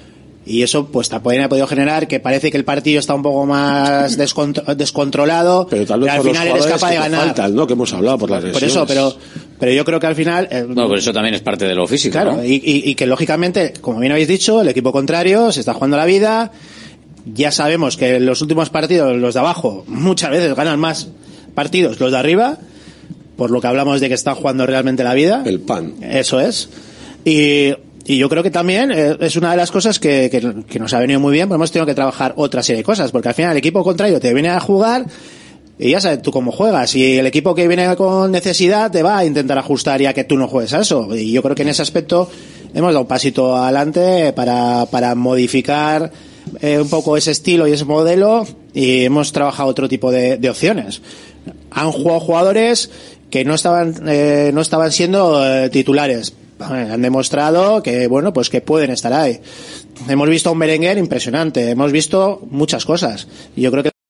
Y eso pues también ha podido generar que parece que el partido está un poco más descontro- descontrolado, pero tal vez al por final los eres capaz que de ganar. Faltan, ¿no? Que hemos hablado por las lesiones. Por eso, pero pero yo creo que al final eh, no, pero eso también es parte de lo físico, claro, ¿no? y, y, y que lógicamente, como bien habéis dicho, el equipo contrario se está jugando la vida. Ya sabemos que en los últimos partidos los de abajo muchas veces ganan más partidos los de arriba, por lo que hablamos de que están jugando realmente la vida. El pan. Eso es. Y Y yo creo que también es una de las cosas que, que, que nos ha venido muy bien, pero hemos tenido que trabajar otra serie de cosas, porque al final el equipo contrario te viene a jugar y ya sabes tú cómo juegas, y el equipo que viene con necesidad te va a intentar ajustar ya que tú no juegues a eso. Y yo creo que en ese aspecto hemos dado un pasito adelante para, para modificar eh, un poco ese estilo y ese modelo, y hemos trabajado otro tipo de, de opciones. Han jugado jugadores que no estaban, eh, no estaban siendo eh, titulares. Han demostrado que, bueno, pues que pueden estar ahí. Hemos visto a un Berenguer impresionante, hemos visto muchas cosas. Y yo creo que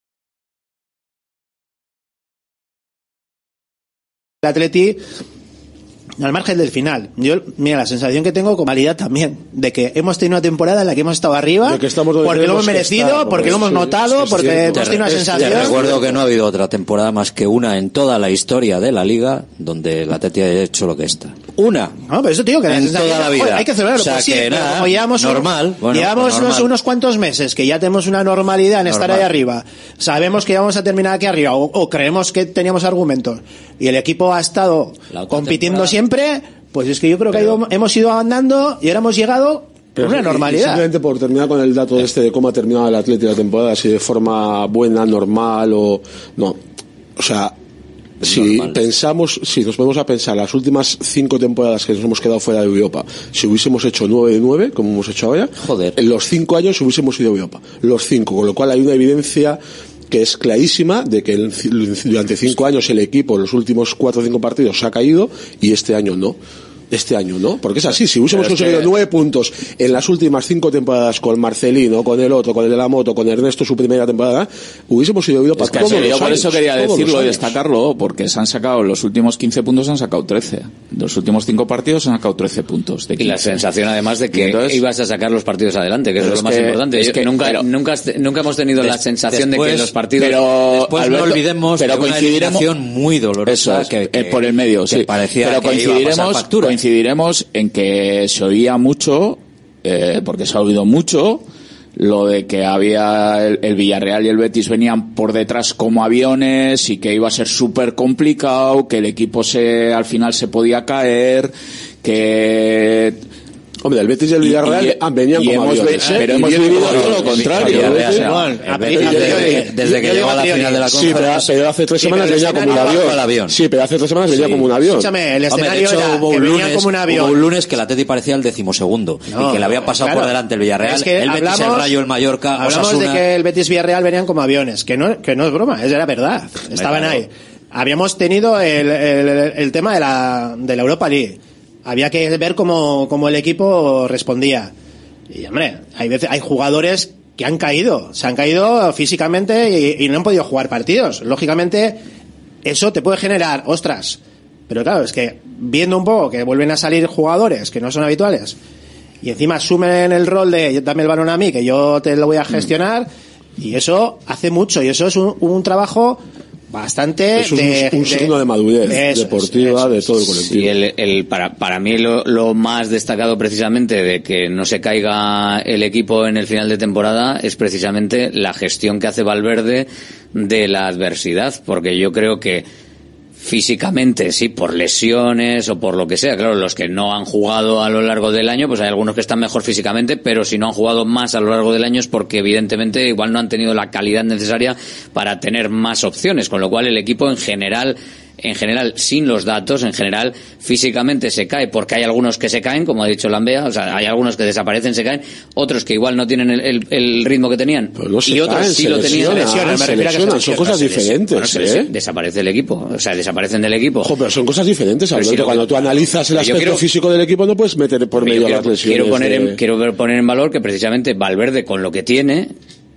el Atleti, al margen del final, yo, mira, la sensación que tengo con validad también, de que hemos tenido una temporada en la que hemos estado arriba, porque lo hemos merecido, estar, porque lo hemos sí, notado, es porque hemos tenido una sensación. Te recuerdo que no ha habido otra temporada más que una en toda la historia de la Liga donde el Atleti ha hecho lo que está. Una. No, pero eso te digo que en la toda la vida. Joder, hay que celebrarlo. O sea, pues sí, que nada, como llevamos normal. Un, Bueno, llevamos pues normal. Unos, unos cuantos meses que ya tenemos una normalidad en Normal. estar ahí arriba. Sabemos que ya vamos a terminar aquí arriba o, o creemos que teníamos argumentos y el equipo ha estado compitiendo temporada. siempre, pues es que yo creo que ha ido- hemos ido andando y ahora hemos llegado Pero con una y- y normalidad. simplemente por terminar con el dato este de cómo ha terminado el Atlético la temporada, si de forma buena, normal o no. O sea, si Normal. pensamos, si nos ponemos a pensar las últimas cinco temporadas que nos hemos quedado fuera de Europa, si hubiésemos hecho nueve de nueve, como hemos hecho ahora, Joder. en los cinco años hubiésemos ido a Europa. Los cinco, con lo cual hay una evidencia que es clarísima de que el- durante cinco años el equipo en los últimos cuatro o cinco partidos se ha caído y este año no. Este año no, porque es así, si hubiésemos Pero es conseguido que- nueve puntos en las últimas cinco temporadas con Marcelino, con el otro, con el de la moto, con Ernesto su primera temporada, hubiésemos ido a Europa Es que todos yo los por años, eso quería todos los decirlo y años. destacarlo, porque se han sacado los últimos quince puntos, se han sacado trece. De los últimos cinco partidos se han sacado trece puntos. De Y la quince. sensación además de que Entonces- ibas a sacar los partidos adelante, que eso Pero es lo es más que- importante. es Yo- que- nunca, pero- nunca, nunca hemos tenido la Des- sensación de después- que los partidos... pero Después Alberto, no olvidemos pero de una coincidiremos eliminación muy dolorosa eso es, que, que- eh, por el medio, que sí. parecía pero que iba a pasar coincidiremos, factura. coincidiremos en que se oía mucho, eh, porque se ha oído mucho, lo de que había el, el Villarreal y el Betis venían por detrás como aviones y que iba a ser súper complicado, que el equipo se al final se podía caer, que Hombre, el Betis y el Villarreal Y- y- ah, venían y como hemos aviones, ve- ¿eh? pero Y hemos bien vivido vivido todo lo contrario. El Villarreal, O sea, igual, a el priori- Betis, a desde, priori- desde yo que digo llegó a la a priori. final de la Sí, pero, conferencia. pero hace tres Sí, semanas pero el venía como un escenario- avión. Bajo el avión. Sí, pero hace tres semanas venía Sí. como un avión. Escúchame, el Hombre, de escenario hecho, era hubo que un, venían lunes, como un avión. hubo un lunes que el Atleti parecía el decimosegundo No, y que le había pasado claro. por delante el Villarreal, Es que el Betis, hablamos- el Rayo, el Mallorca, Hablamos Osasuna. de que el Betis Villarreal venían como aviones, que no, que no es broma, es era verdad. Estaban claro. ahí. Habíamos tenido el, el, el tema de la, de la Europa League. Había que ver cómo, cómo el equipo respondía. Y hombre, hay veces, hay jugadores que han caído, se han caído físicamente y, y no han podido jugar partidos. Lógicamente, eso te puede generar, ostras. Pero claro, es que viendo un poco que vuelven a salir jugadores que no son habituales y encima asumen el rol de dame el balón a mí, que yo te lo voy a gestionar, y eso hace mucho, y eso es un, un trabajo bastante Eso es de, un, un signo de madurez eso es, deportiva eso de es. todo el colectivo. Sí, el, el, para, para mí lo, lo más destacado precisamente de que no se caiga el equipo en el final de temporada es precisamente la gestión que hace Valverde de la adversidad, porque yo creo que físicamente, sí, por lesiones o por lo que sea, claro, los que no han jugado a lo largo del año, pues hay algunos que están mejor físicamente, pero si no han jugado más a lo largo del año es porque evidentemente igual no han tenido la calidad necesaria para tener más opciones, con lo cual el equipo en general en general, sin los datos, en general, físicamente se cae, porque hay algunos que se caen, como ha dicho Lambea, o sea, hay algunos que desaparecen, se caen, otros que igual no tienen el, el, el ritmo que tenían, no se y otros caen, sí se lo tenían. lesionan, se lesionan, son cosas Se lesiona. diferentes, Bueno, se lesiona. ¿eh? Desaparece el equipo, o sea, desaparecen del equipo. Ojo, pero son cosas diferentes, Pero Alberto. si lo que- Cuando tú analizas el Pero yo aspecto quiero- físico del equipo no puedes meter por Yo medio quiero, las lesiones. quiero poner de- en, quiero poner en valor que precisamente Valverde, con lo que tiene,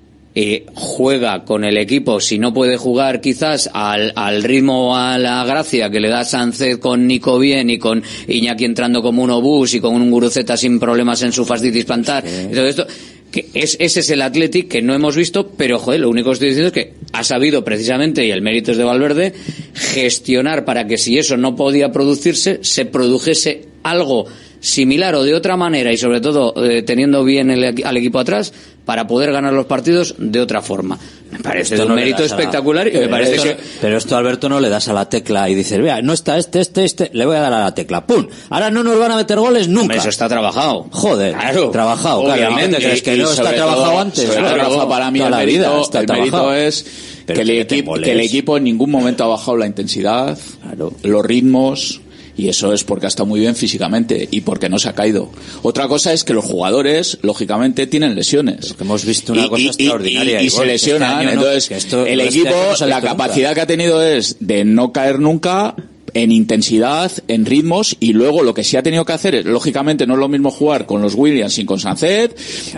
eh, juega con el equipo, si no puede jugar quizás al, al ritmo o a la gracia que le da Sánchez con Nico bien y con Iñaki entrando como un obús y con un Guruceta sin problemas en su fascitis plantar y todo esto, que es, ese es el Athletic que no hemos visto, pero joder, lo único que estoy diciendo es que ha sabido precisamente, y el mérito es de Valverde, gestionar para que si eso no podía producirse, se produjese algo similar o de otra manera, y sobre todo eh, teniendo bien el, al equipo atrás para poder ganar los partidos de otra forma. Me parece de Esto un no le mérito das a la- espectacular y me Pero parece esto- que Pero esto, Alberto, no le das a la tecla y dices, vea, no está este, este, este, le voy a dar a la tecla. ¡Pum! Ahora no nos van a meter goles nunca. Hombre, eso está trabajado. Joder, Claro. trabajado. Claro, Obviamente. ¿qué te crees que Y no está sobre trabajado todo- antes? sobre Claro, todo, para mí toda el la mérito, vida está el mérito trabajado. es Pero que el, que te equipo, moles. que el equipo en ningún momento ha bajado la intensidad, los ritmos, y eso es porque ha estado muy bien físicamente y porque no se ha caído. Otra cosa es que los jugadores, lógicamente, tienen lesiones. Hemos visto una Y- cosa y- y- extraordinaria. Y, y igual, se que este lesionan. año no, Entonces, que esto- el este equipo, año no se ha la visto nunca. capacidad que ha tenido es de no caer nunca en intensidad, en ritmos, y luego lo que sí ha tenido que hacer es, lógicamente, no es lo mismo jugar con los Williams y con Sánchez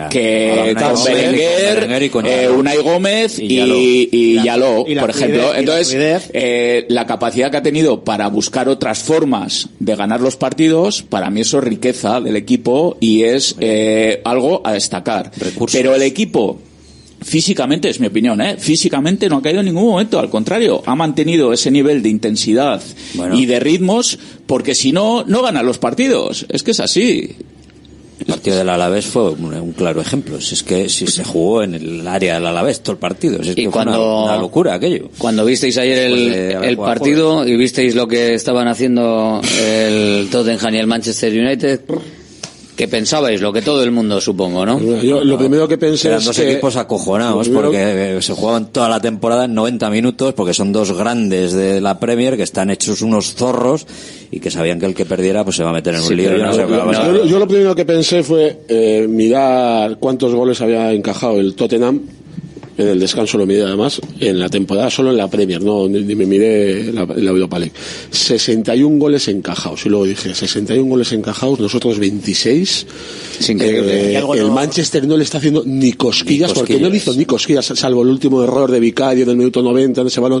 que Unai con Gómez, Berenguer, con Berenguer y con eh, Yaló. Unai Gómez Y y, Yaló. y la- Yaló, y la por ejemplo. fluidez, y la Entonces, fluidez. eh, la capacidad que ha tenido para buscar otras formas de ganar los partidos, para mí eso es riqueza del equipo y es eh, algo a destacar. Pero el equipo físicamente, es mi opinión, ¿eh? Físicamente no ha caído en ningún momento, al contrario, ha mantenido ese nivel de intensidad bueno. y de ritmos, porque si no, no gana los partidos. Es que es así. El partido del Alavés fue un, un claro ejemplo. Si es que si se jugó en el área del Alavés todo el partido, si es y que cuando, fue una, una locura aquello. Cuando visteis ayer el, el partido juego. y visteis lo que estaban haciendo el Tottenham y el Manchester United, ¿qué pensabais? Lo que todo el mundo, supongo, ¿no? Yo lo primero que pensé Eran es dos que... equipos acojonados primero... porque se jugaban toda la temporada en noventa minutos, porque son dos grandes de la Premier que están hechos unos zorros y que sabían que el que perdiera pues se va a meter en un sí, lío. No, no sé no, no, yo, yo lo primero que pensé fue eh, mirar cuántos goles había encajado el Tottenham. En el descanso lo miré además, en la temporada solo en la Premier, no ni, ni me miré la, la Europa League. sesenta y un goles encajados, y luego dije, sesenta y un goles encajados, nosotros veintiséis. Es increíble. Eh, el Manchester no le está haciendo ni cosquillas, ni cosquillas, porque no le hizo ni cosquillas, salvo el último error de Vicario del minuto noventa en ese balón.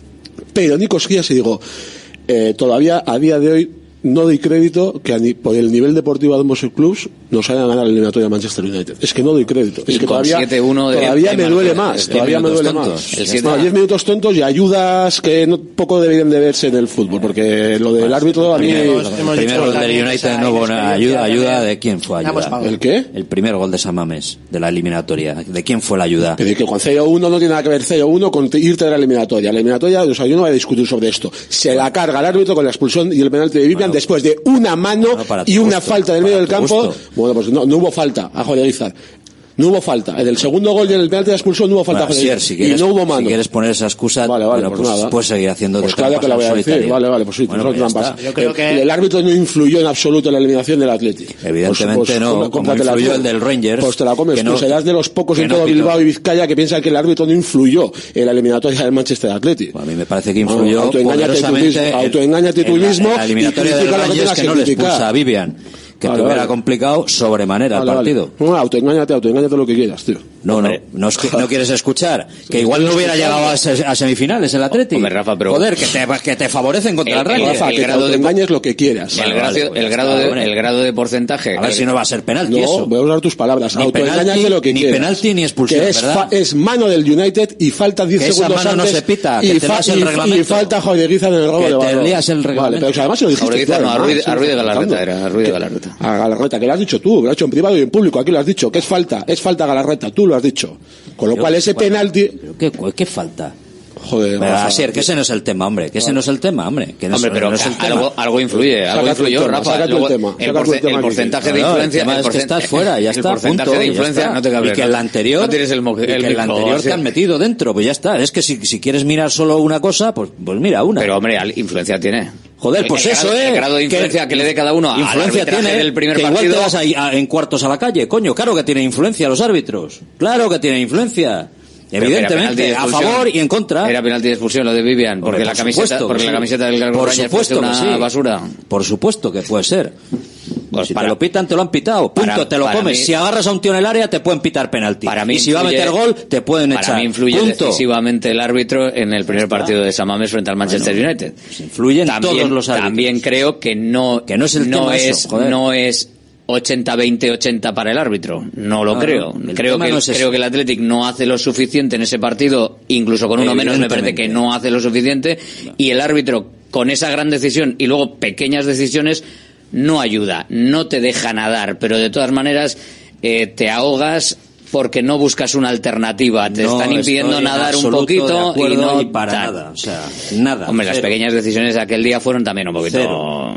Pero ni cosquillas, y digo, eh, todavía a día de hoy no doy crédito que a ni, por el nivel deportivo de ambos clubes nos hayan ganado la eliminatoria de Manchester United. Es que no doy crédito. Es y que todavía, siete uno de todavía me duele más. Todavía me duele más. El no, diez minutos tontos y ayudas que no, poco deberían de verse en el fútbol, porque lo del árbitro a mí... El primer gol del United no hubo ayuda, ayuda de quién fue ayuda. ¿El qué? El primer gol de San Mamés, de la eliminatoria. ¿De quién fue la ayuda? Pero que con cero uno no tiene nada que ver cero uno con irte de la eliminatoria. La eliminatoria, o sea, yo no voy a discutir sobre esto. Se la carga el árbitro con la expulsión y el penalti de Vivian bueno, después de una mano bueno, y una gusto, falta del medio del campo. Gusto. Bueno, pues no, no hubo falta a Jorge Guizar. No hubo falta. En el segundo gol y en el penalti de expulsión no hubo falta. Bueno, sí, si quieres, y no hubo mano. Si quieres poner esa excusa, vale, vale, bueno, pues, pues nada. puedes seguir haciendo pues de claro que la voy a decir. solitario. Vale, vale, pues sí, bueno, pues pues trampas. Yo creo el, que... el árbitro no influyó en absoluto en la eliminación del Atlético. Evidentemente pues, pues, no, como influyó el del Rangers. Pues te la comes, que no, tú serás de los pocos en no todo pito. Bilbao y Vizcaya que piensan que el árbitro no influyó en la eliminatoria del Manchester Atlético. A mí me parece que influyó autoengáñate, autoengáñate tú mismo. La eliminatoria del Rangers que no le expulsa a Vivian. Que vale, te hubiera vale. complicado sobremanera vale, el partido. Vale. No, autoengáñate, autoengáñate lo que quieras, tío. No, no, no, es que, no quieres escuchar. Que igual no hubiera llegado a, se, a semifinales el Atlético. Hombre, Rafa, pero... Joder, que te, que te favorecen contra el, el Rangers. Rafa, que te autoengañes lo que quieras. El, grado, vale, el, grado de, el grado de porcentaje. A ver si no va a ser penalti no, eso. voy a usar tus palabras. Ni autoengáñate penalti, lo que ni quieras. Ni penalti ni expulsión, que es, ¿verdad? Es mano del United y falta diez que segundos esa mano antes. No se pita, y, que te fa el reglamento. Y falta Jorge Guizar en el robo que de balón. Que te leas el reglamento. Vale, pero además se lo dijiste. No, a Ruiz de Galarreta era. A Ruiz de Galarreta. A Galarreta, que lo has dicho tú. Lo has hecho en privado y en público. Aquí lo has dicho. Que es falta. Es falta Galarreta. Tú lo has dicho. Con lo pero, cual ese bueno, penalti... ¿Qué, ¿Qué falta? Joder, pero, Asier, que ese no es el tema, hombre, que ese no es el tema, hombre. Que no hombre, pero no es el algo, tema. algo influye, algo influyó, tema, Rafa. Luego, el, tema, el, porce, el porcentaje de influencia... No, el es que estás fuera, ya está, el porcentaje punto, de influencia no te cabe. Y que el anterior, no tienes el, el, que el anterior te han metido dentro, pues ya está. Es que si, si quieres mirar solo una cosa, pues, pues mira una. Pero hombre, influencia tiene. Joder, pues el eso grado, es. El grado de influencia que, que le dé cada uno influencia al tiene del primer que partido. Igual te vas a, a, en cuartos a la calle, coño. Claro que tiene influencia los árbitros. Claro que tiene influencia. Evidentemente, a favor y en contra. Era penalti de expulsión lo de Vivian, porque, Hombre, la, camiseta, porque sí. la camiseta del Glasgow Rangers fue una sí. basura. Por supuesto que puede ser. Pues si para, te lo pitan, te lo han pitado. Punto, para, te lo comes. Mí, si agarras a un tío en el área, te pueden pitar penalti. Para mí y si influye, va a meter gol, te pueden para echar. Para mí influye Punto. decisivamente el árbitro en el primer partido de San Mamés frente al Manchester bueno, United. Pues influyen también, todos los árbitros. También creo que no, que no es el no tema es, eso, joder. no es ochenta veinte ochenta para el árbitro. No lo no, creo. No, creo que no es creo que el Athletic no hace lo suficiente en ese partido, incluso con uno menos me parece que no hace lo suficiente no. y el árbitro con esa gran decisión y luego pequeñas decisiones no ayuda, no te deja nadar, pero de todas maneras eh, te ahogas porque no buscas una alternativa, te no, están impidiendo nadar un poquito y no y para tal. Nada, o sea, nada. Hombre, cero. Las pequeñas decisiones de aquel día fueron también un poquito cero.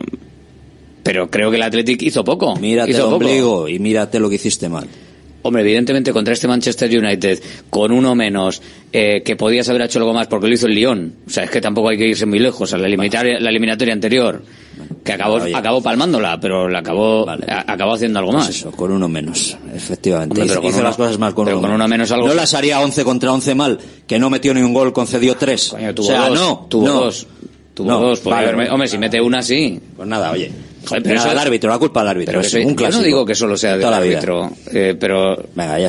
Pero creo que el Athletic hizo poco. Mírate hizo el ombligo poco. y mírate lo que hiciste mal. Hombre, evidentemente contra este Manchester United, con uno menos, eh, que podías haber hecho algo más porque lo hizo el Lyon. O sea, es que tampoco hay que irse muy lejos. A la eliminatoria, la eliminatoria anterior, que acabó, vale, acabó palmándola, pero la acabó, vale. a, acabó haciendo algo pues más. Eso, con uno menos, efectivamente. Hombre, hizo hizo uno, las cosas mal con, uno, con uno menos. Algo no las haría once contra once mal, que no metió ni un gol, concedió tres. Coño, tuvo o sea, dos, no, tuvo no. dos. Tuvo no, dos. Vale, haber, hombre, si mete una, sí. Pues nada, oye. Joder, pero eso el árbitro, la culpa al árbitro. Pero es eso, un yo no digo que solo sea del árbitro, eh, pero... Venga, ya está.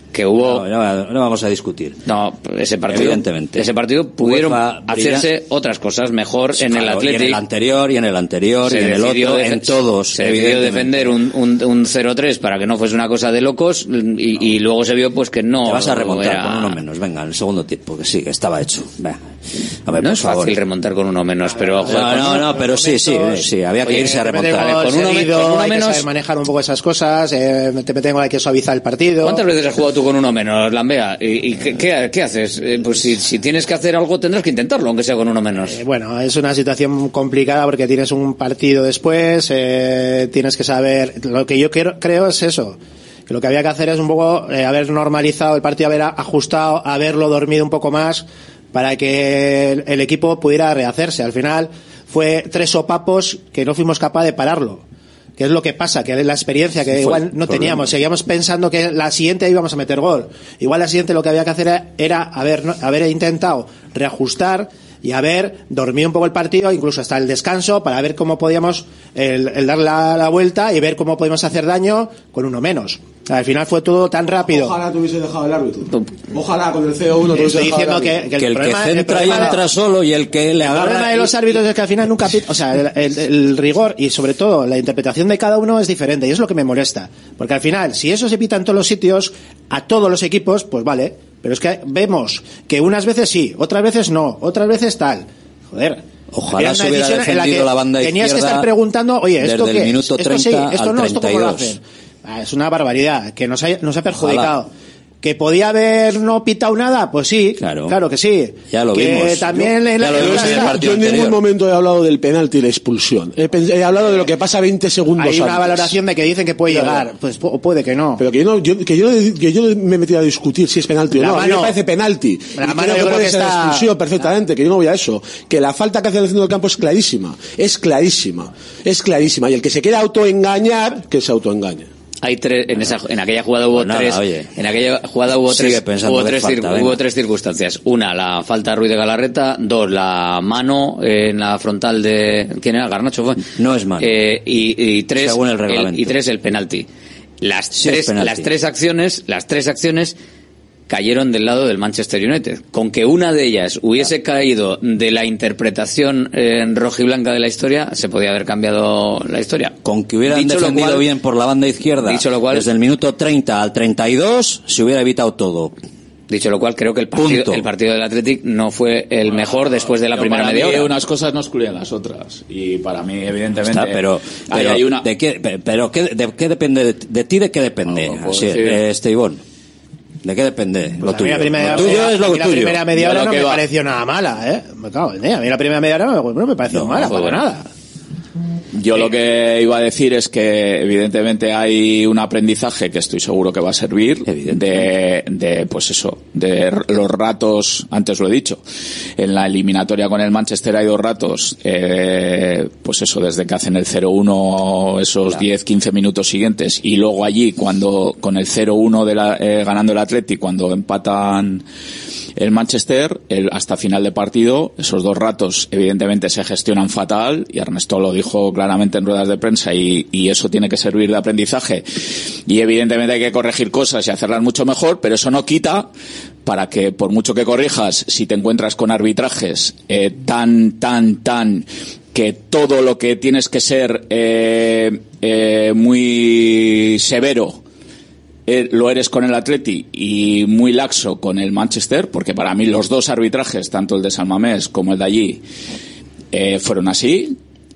que hubo no, no, no vamos a discutir. No, ese partido evidentemente ese partido pudieron UEFA hacerse brilla, otras cosas mejor en claro, el Athletic, y en el anterior y en el anterior se y en el otro, defe- en todos. Se decidió defender un, un, un cero tres para que no fuese una cosa de locos y, y luego se vio pues que no. Te vas a remontar era... con uno menos, venga, en el segundo tiempo, que sí, que estaba hecho. Venga. A ver, no por es favor. fácil remontar con uno menos, pero joder, no, no, no, pero sí, sí, sí, había que Oye, irse a te remontar. metemos Con uno, herido, con uno hay menos- que saber manejar un poco esas cosas, eh, te tengo, hay que suavizar el partido. ¿Cuántas veces has jugado tú con uno menos, Lambea? ¿Y, y qué, qué, qué haces? Eh, pues si, si tienes que hacer algo tendrás que intentarlo, aunque sea con uno menos. Eh, bueno, es una situación complicada porque tienes un partido después, eh, tienes que saber, lo que yo quiero, creo es eso, que lo que había que hacer es un poco eh, haber normalizado el partido, haber ajustado, haberlo dormido un poco más para que el, el equipo pudiera rehacerse. Al final fue tres sopapos que no fuimos capaces de pararlo. Que es lo que pasa, que es la experiencia que Fue igual no teníamos. Seguíamos pensando que la siguiente íbamos a meter gol. Igual la siguiente lo que había que hacer era, era haber, ¿no? haber intentado reajustar y haber dormido un poco el partido, incluso hasta el descanso, para ver cómo podíamos el, el dar la, la vuelta y ver cómo podíamos hacer daño con uno menos. Al final fue todo tan rápido. Ojalá te hubiese dejado el árbitro. Ojalá con el C O uno te hubiese Estoy dejado diciendo el que, árbitro. que el, Que el que problema, el centra y problema- entra solo y el que le el agarra. problema de los árbitros es que al final nunca pit- o sea, el, el- el rigor y sobre todo la interpretación de cada uno es diferente y es lo que me molesta, porque al final si eso se pita en todos los sitios a todos los equipos, pues vale, pero es que vemos que unas veces sí, otras veces no, otras veces tal. Joder. Ojalá Era se una hubiera decisión en la defendido que la banda tenías que izquierda estar preguntando, oye, ¿esto desde qué? el minuto ¿Esto sí? treinta ¿Esto al no? ¿Esto cómo lo treinta y dos. hacen? Ah, es una barbaridad, que nos ha, nos ha perjudicado. Ojalá. ¿Que podía haber no pitado nada? Pues sí, Claro. claro que sí. Ya lo que vimos. también Yo- en ya lo en vimos la- en el partido Yo en ningún anterior. momento he hablado del penalti y la expulsión. He, pens- he hablado de lo que pasa veinte segundos Hay una antes. valoración de que dicen que puede Claro. llegar, pues pu- puede que no. Pero que yo, no, yo, que, yo, que yo me he metido a discutir si es penalti o La no. A mí mano- me parece penalti. la Y mano creo yo que creo puede que ser está- expulsión perfectamente, que yo no voy a eso. Que la falta que hace en el centro del campo es clarísima. Es clarísima. Es clarísima. Y el que se quiera autoengañar, que se autoengañe. Hay tres, en esa, en aquella jugada hubo Pues nada, tres, oye. en aquella jugada hubo Sigue tres, pensando hubo que tres, falta, cir- venga. hubo tres circunstancias. Una, la falta de Ruiz de Galarreta. Dos, la mano en la frontal de, ¿quién era? Garnacho fue. No es mano. Eh, y, y tres, Según el reglamento. y tres, el penalti. Las Sí, es tres, penalti. las tres acciones, las tres acciones cayeron del lado del Manchester United. Con que una de ellas hubiese caído de la interpretación eh, rojiblanca de la historia, se podía haber cambiado la historia. Con que hubieran Dicho lo defendido cual- bien por la banda izquierda, Dicho lo cual- desde el minuto treinta al treinta y dos, se hubiera evitado todo. Dicho lo cual, creo que el partido, Punto. el partido del Athletic no fue el mejor después de la Pero primera para media mí hora. unas cosas no excluyen las otras. Y para mí, evidentemente, Está, pero, ahí pero hay una... ¿de qué, pe- pero qué, de qué depende? De, de ti de qué depende? No, no puedo Así, decir. eh, este Ivón. ¿De qué depende? Lo A mí tuyo. la primera, Lo tuyo es a lo mí la tuyo. primera media Yo hora lo no que me va- pareció nada mala, ¿eh? Me cago en ella. A mí la primera media hora no, no me pareció No, mala, para joder. nada. Yo lo que iba a decir es que evidentemente hay un aprendizaje que estoy seguro que va a servir de, de pues eso, de r- los ratos, antes lo he dicho, en la eliminatoria con el Manchester hay dos ratos, eh, pues eso, desde que hacen el cero uno esos diez quince minutos siguientes y luego allí cuando con el cero uno de la, eh, ganando el Atleti, cuando empatan el Manchester, el, hasta final de partido, esos dos ratos evidentemente se gestionan fatal y Ernesto lo dijo claramente en ruedas de prensa y, y eso tiene que servir de aprendizaje y evidentemente hay que corregir cosas y hacerlas mucho mejor, pero eso no quita para que por mucho que corrijas, si te encuentras con arbitrajes eh, tan, tan, tan que todo lo que tienes que ser eh, eh, muy severo eh, lo eres con el Atleti y muy laxo con el Manchester, porque para mí los dos arbitrajes, tanto el de San Mamés como el de allí, eh, fueron así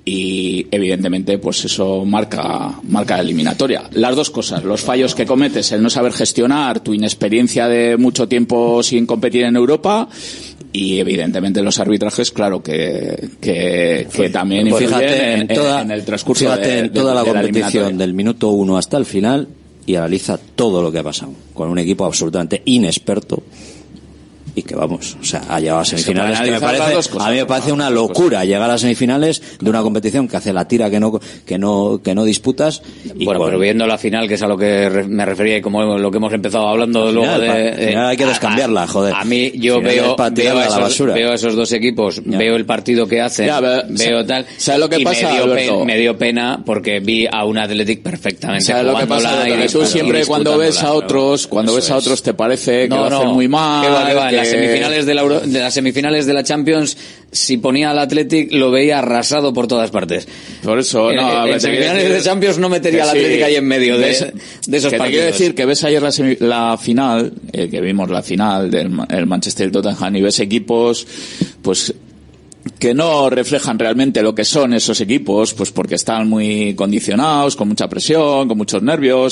y evidentemente pues eso marca marca la eliminatoria. Las dos cosas, los fallos que cometes, el no saber gestionar, tu inexperiencia de mucho tiempo sin competir en Europa y evidentemente los arbitrajes, claro que que, que también Pues influyen fíjate en, en toda, en el transcurso fíjate de, en de- toda la de competición eliminatoria. del minuto uno hasta el final y analiza todo lo que ha pasado con un equipo absolutamente inexperto y que vamos, o sea, ha llegado a semifinales, que me analizar las parece, dos cosas, a mí me parece una locura llegar a semifinales de una competición que hace la tira que no que no que no disputas. Y bueno, con- pero viendo la final, que es a lo que re- me refería y como lo que hemos empezado hablando Al luego final, de... pa- al final hay que a- descambiarla, a- joder. A mí, yo Al final veo, es para veo, tirarla a a la esos, basura. veo a esos dos equipos, Ya. veo el partido que hacen, Ya, pero, veo sa- tal... ¿sabes lo que y pasa, me dio, Alberto? pe- me dio pena porque vi a un Athletic perfectamente ¿Sabes lo que jugándola pasa? y Que tú disfrut- siempre y cuando ves a disputándola, otros, cuando eso ves a es. otros te parece que No, lo hacen no, muy mal. que va, que va. En las que- semifinales de la, Euro- de las semifinales de la Champions, si ponía al Athletic lo veía arrasado por todas partes. Por eso, En- no, en, a ver, en te quiero semifinales decir de Champions no metería que al sí. Athletic ahí en medio de, Ves- de esos que te partidos. quiero decir que ves ayer la, semi- la final, eh, que vimos la final del Ma- el Manchester y Tottenham, y ves equipos, pues, que no reflejan realmente lo que son esos equipos, pues porque están muy condicionados, con mucha presión, con muchos nervios,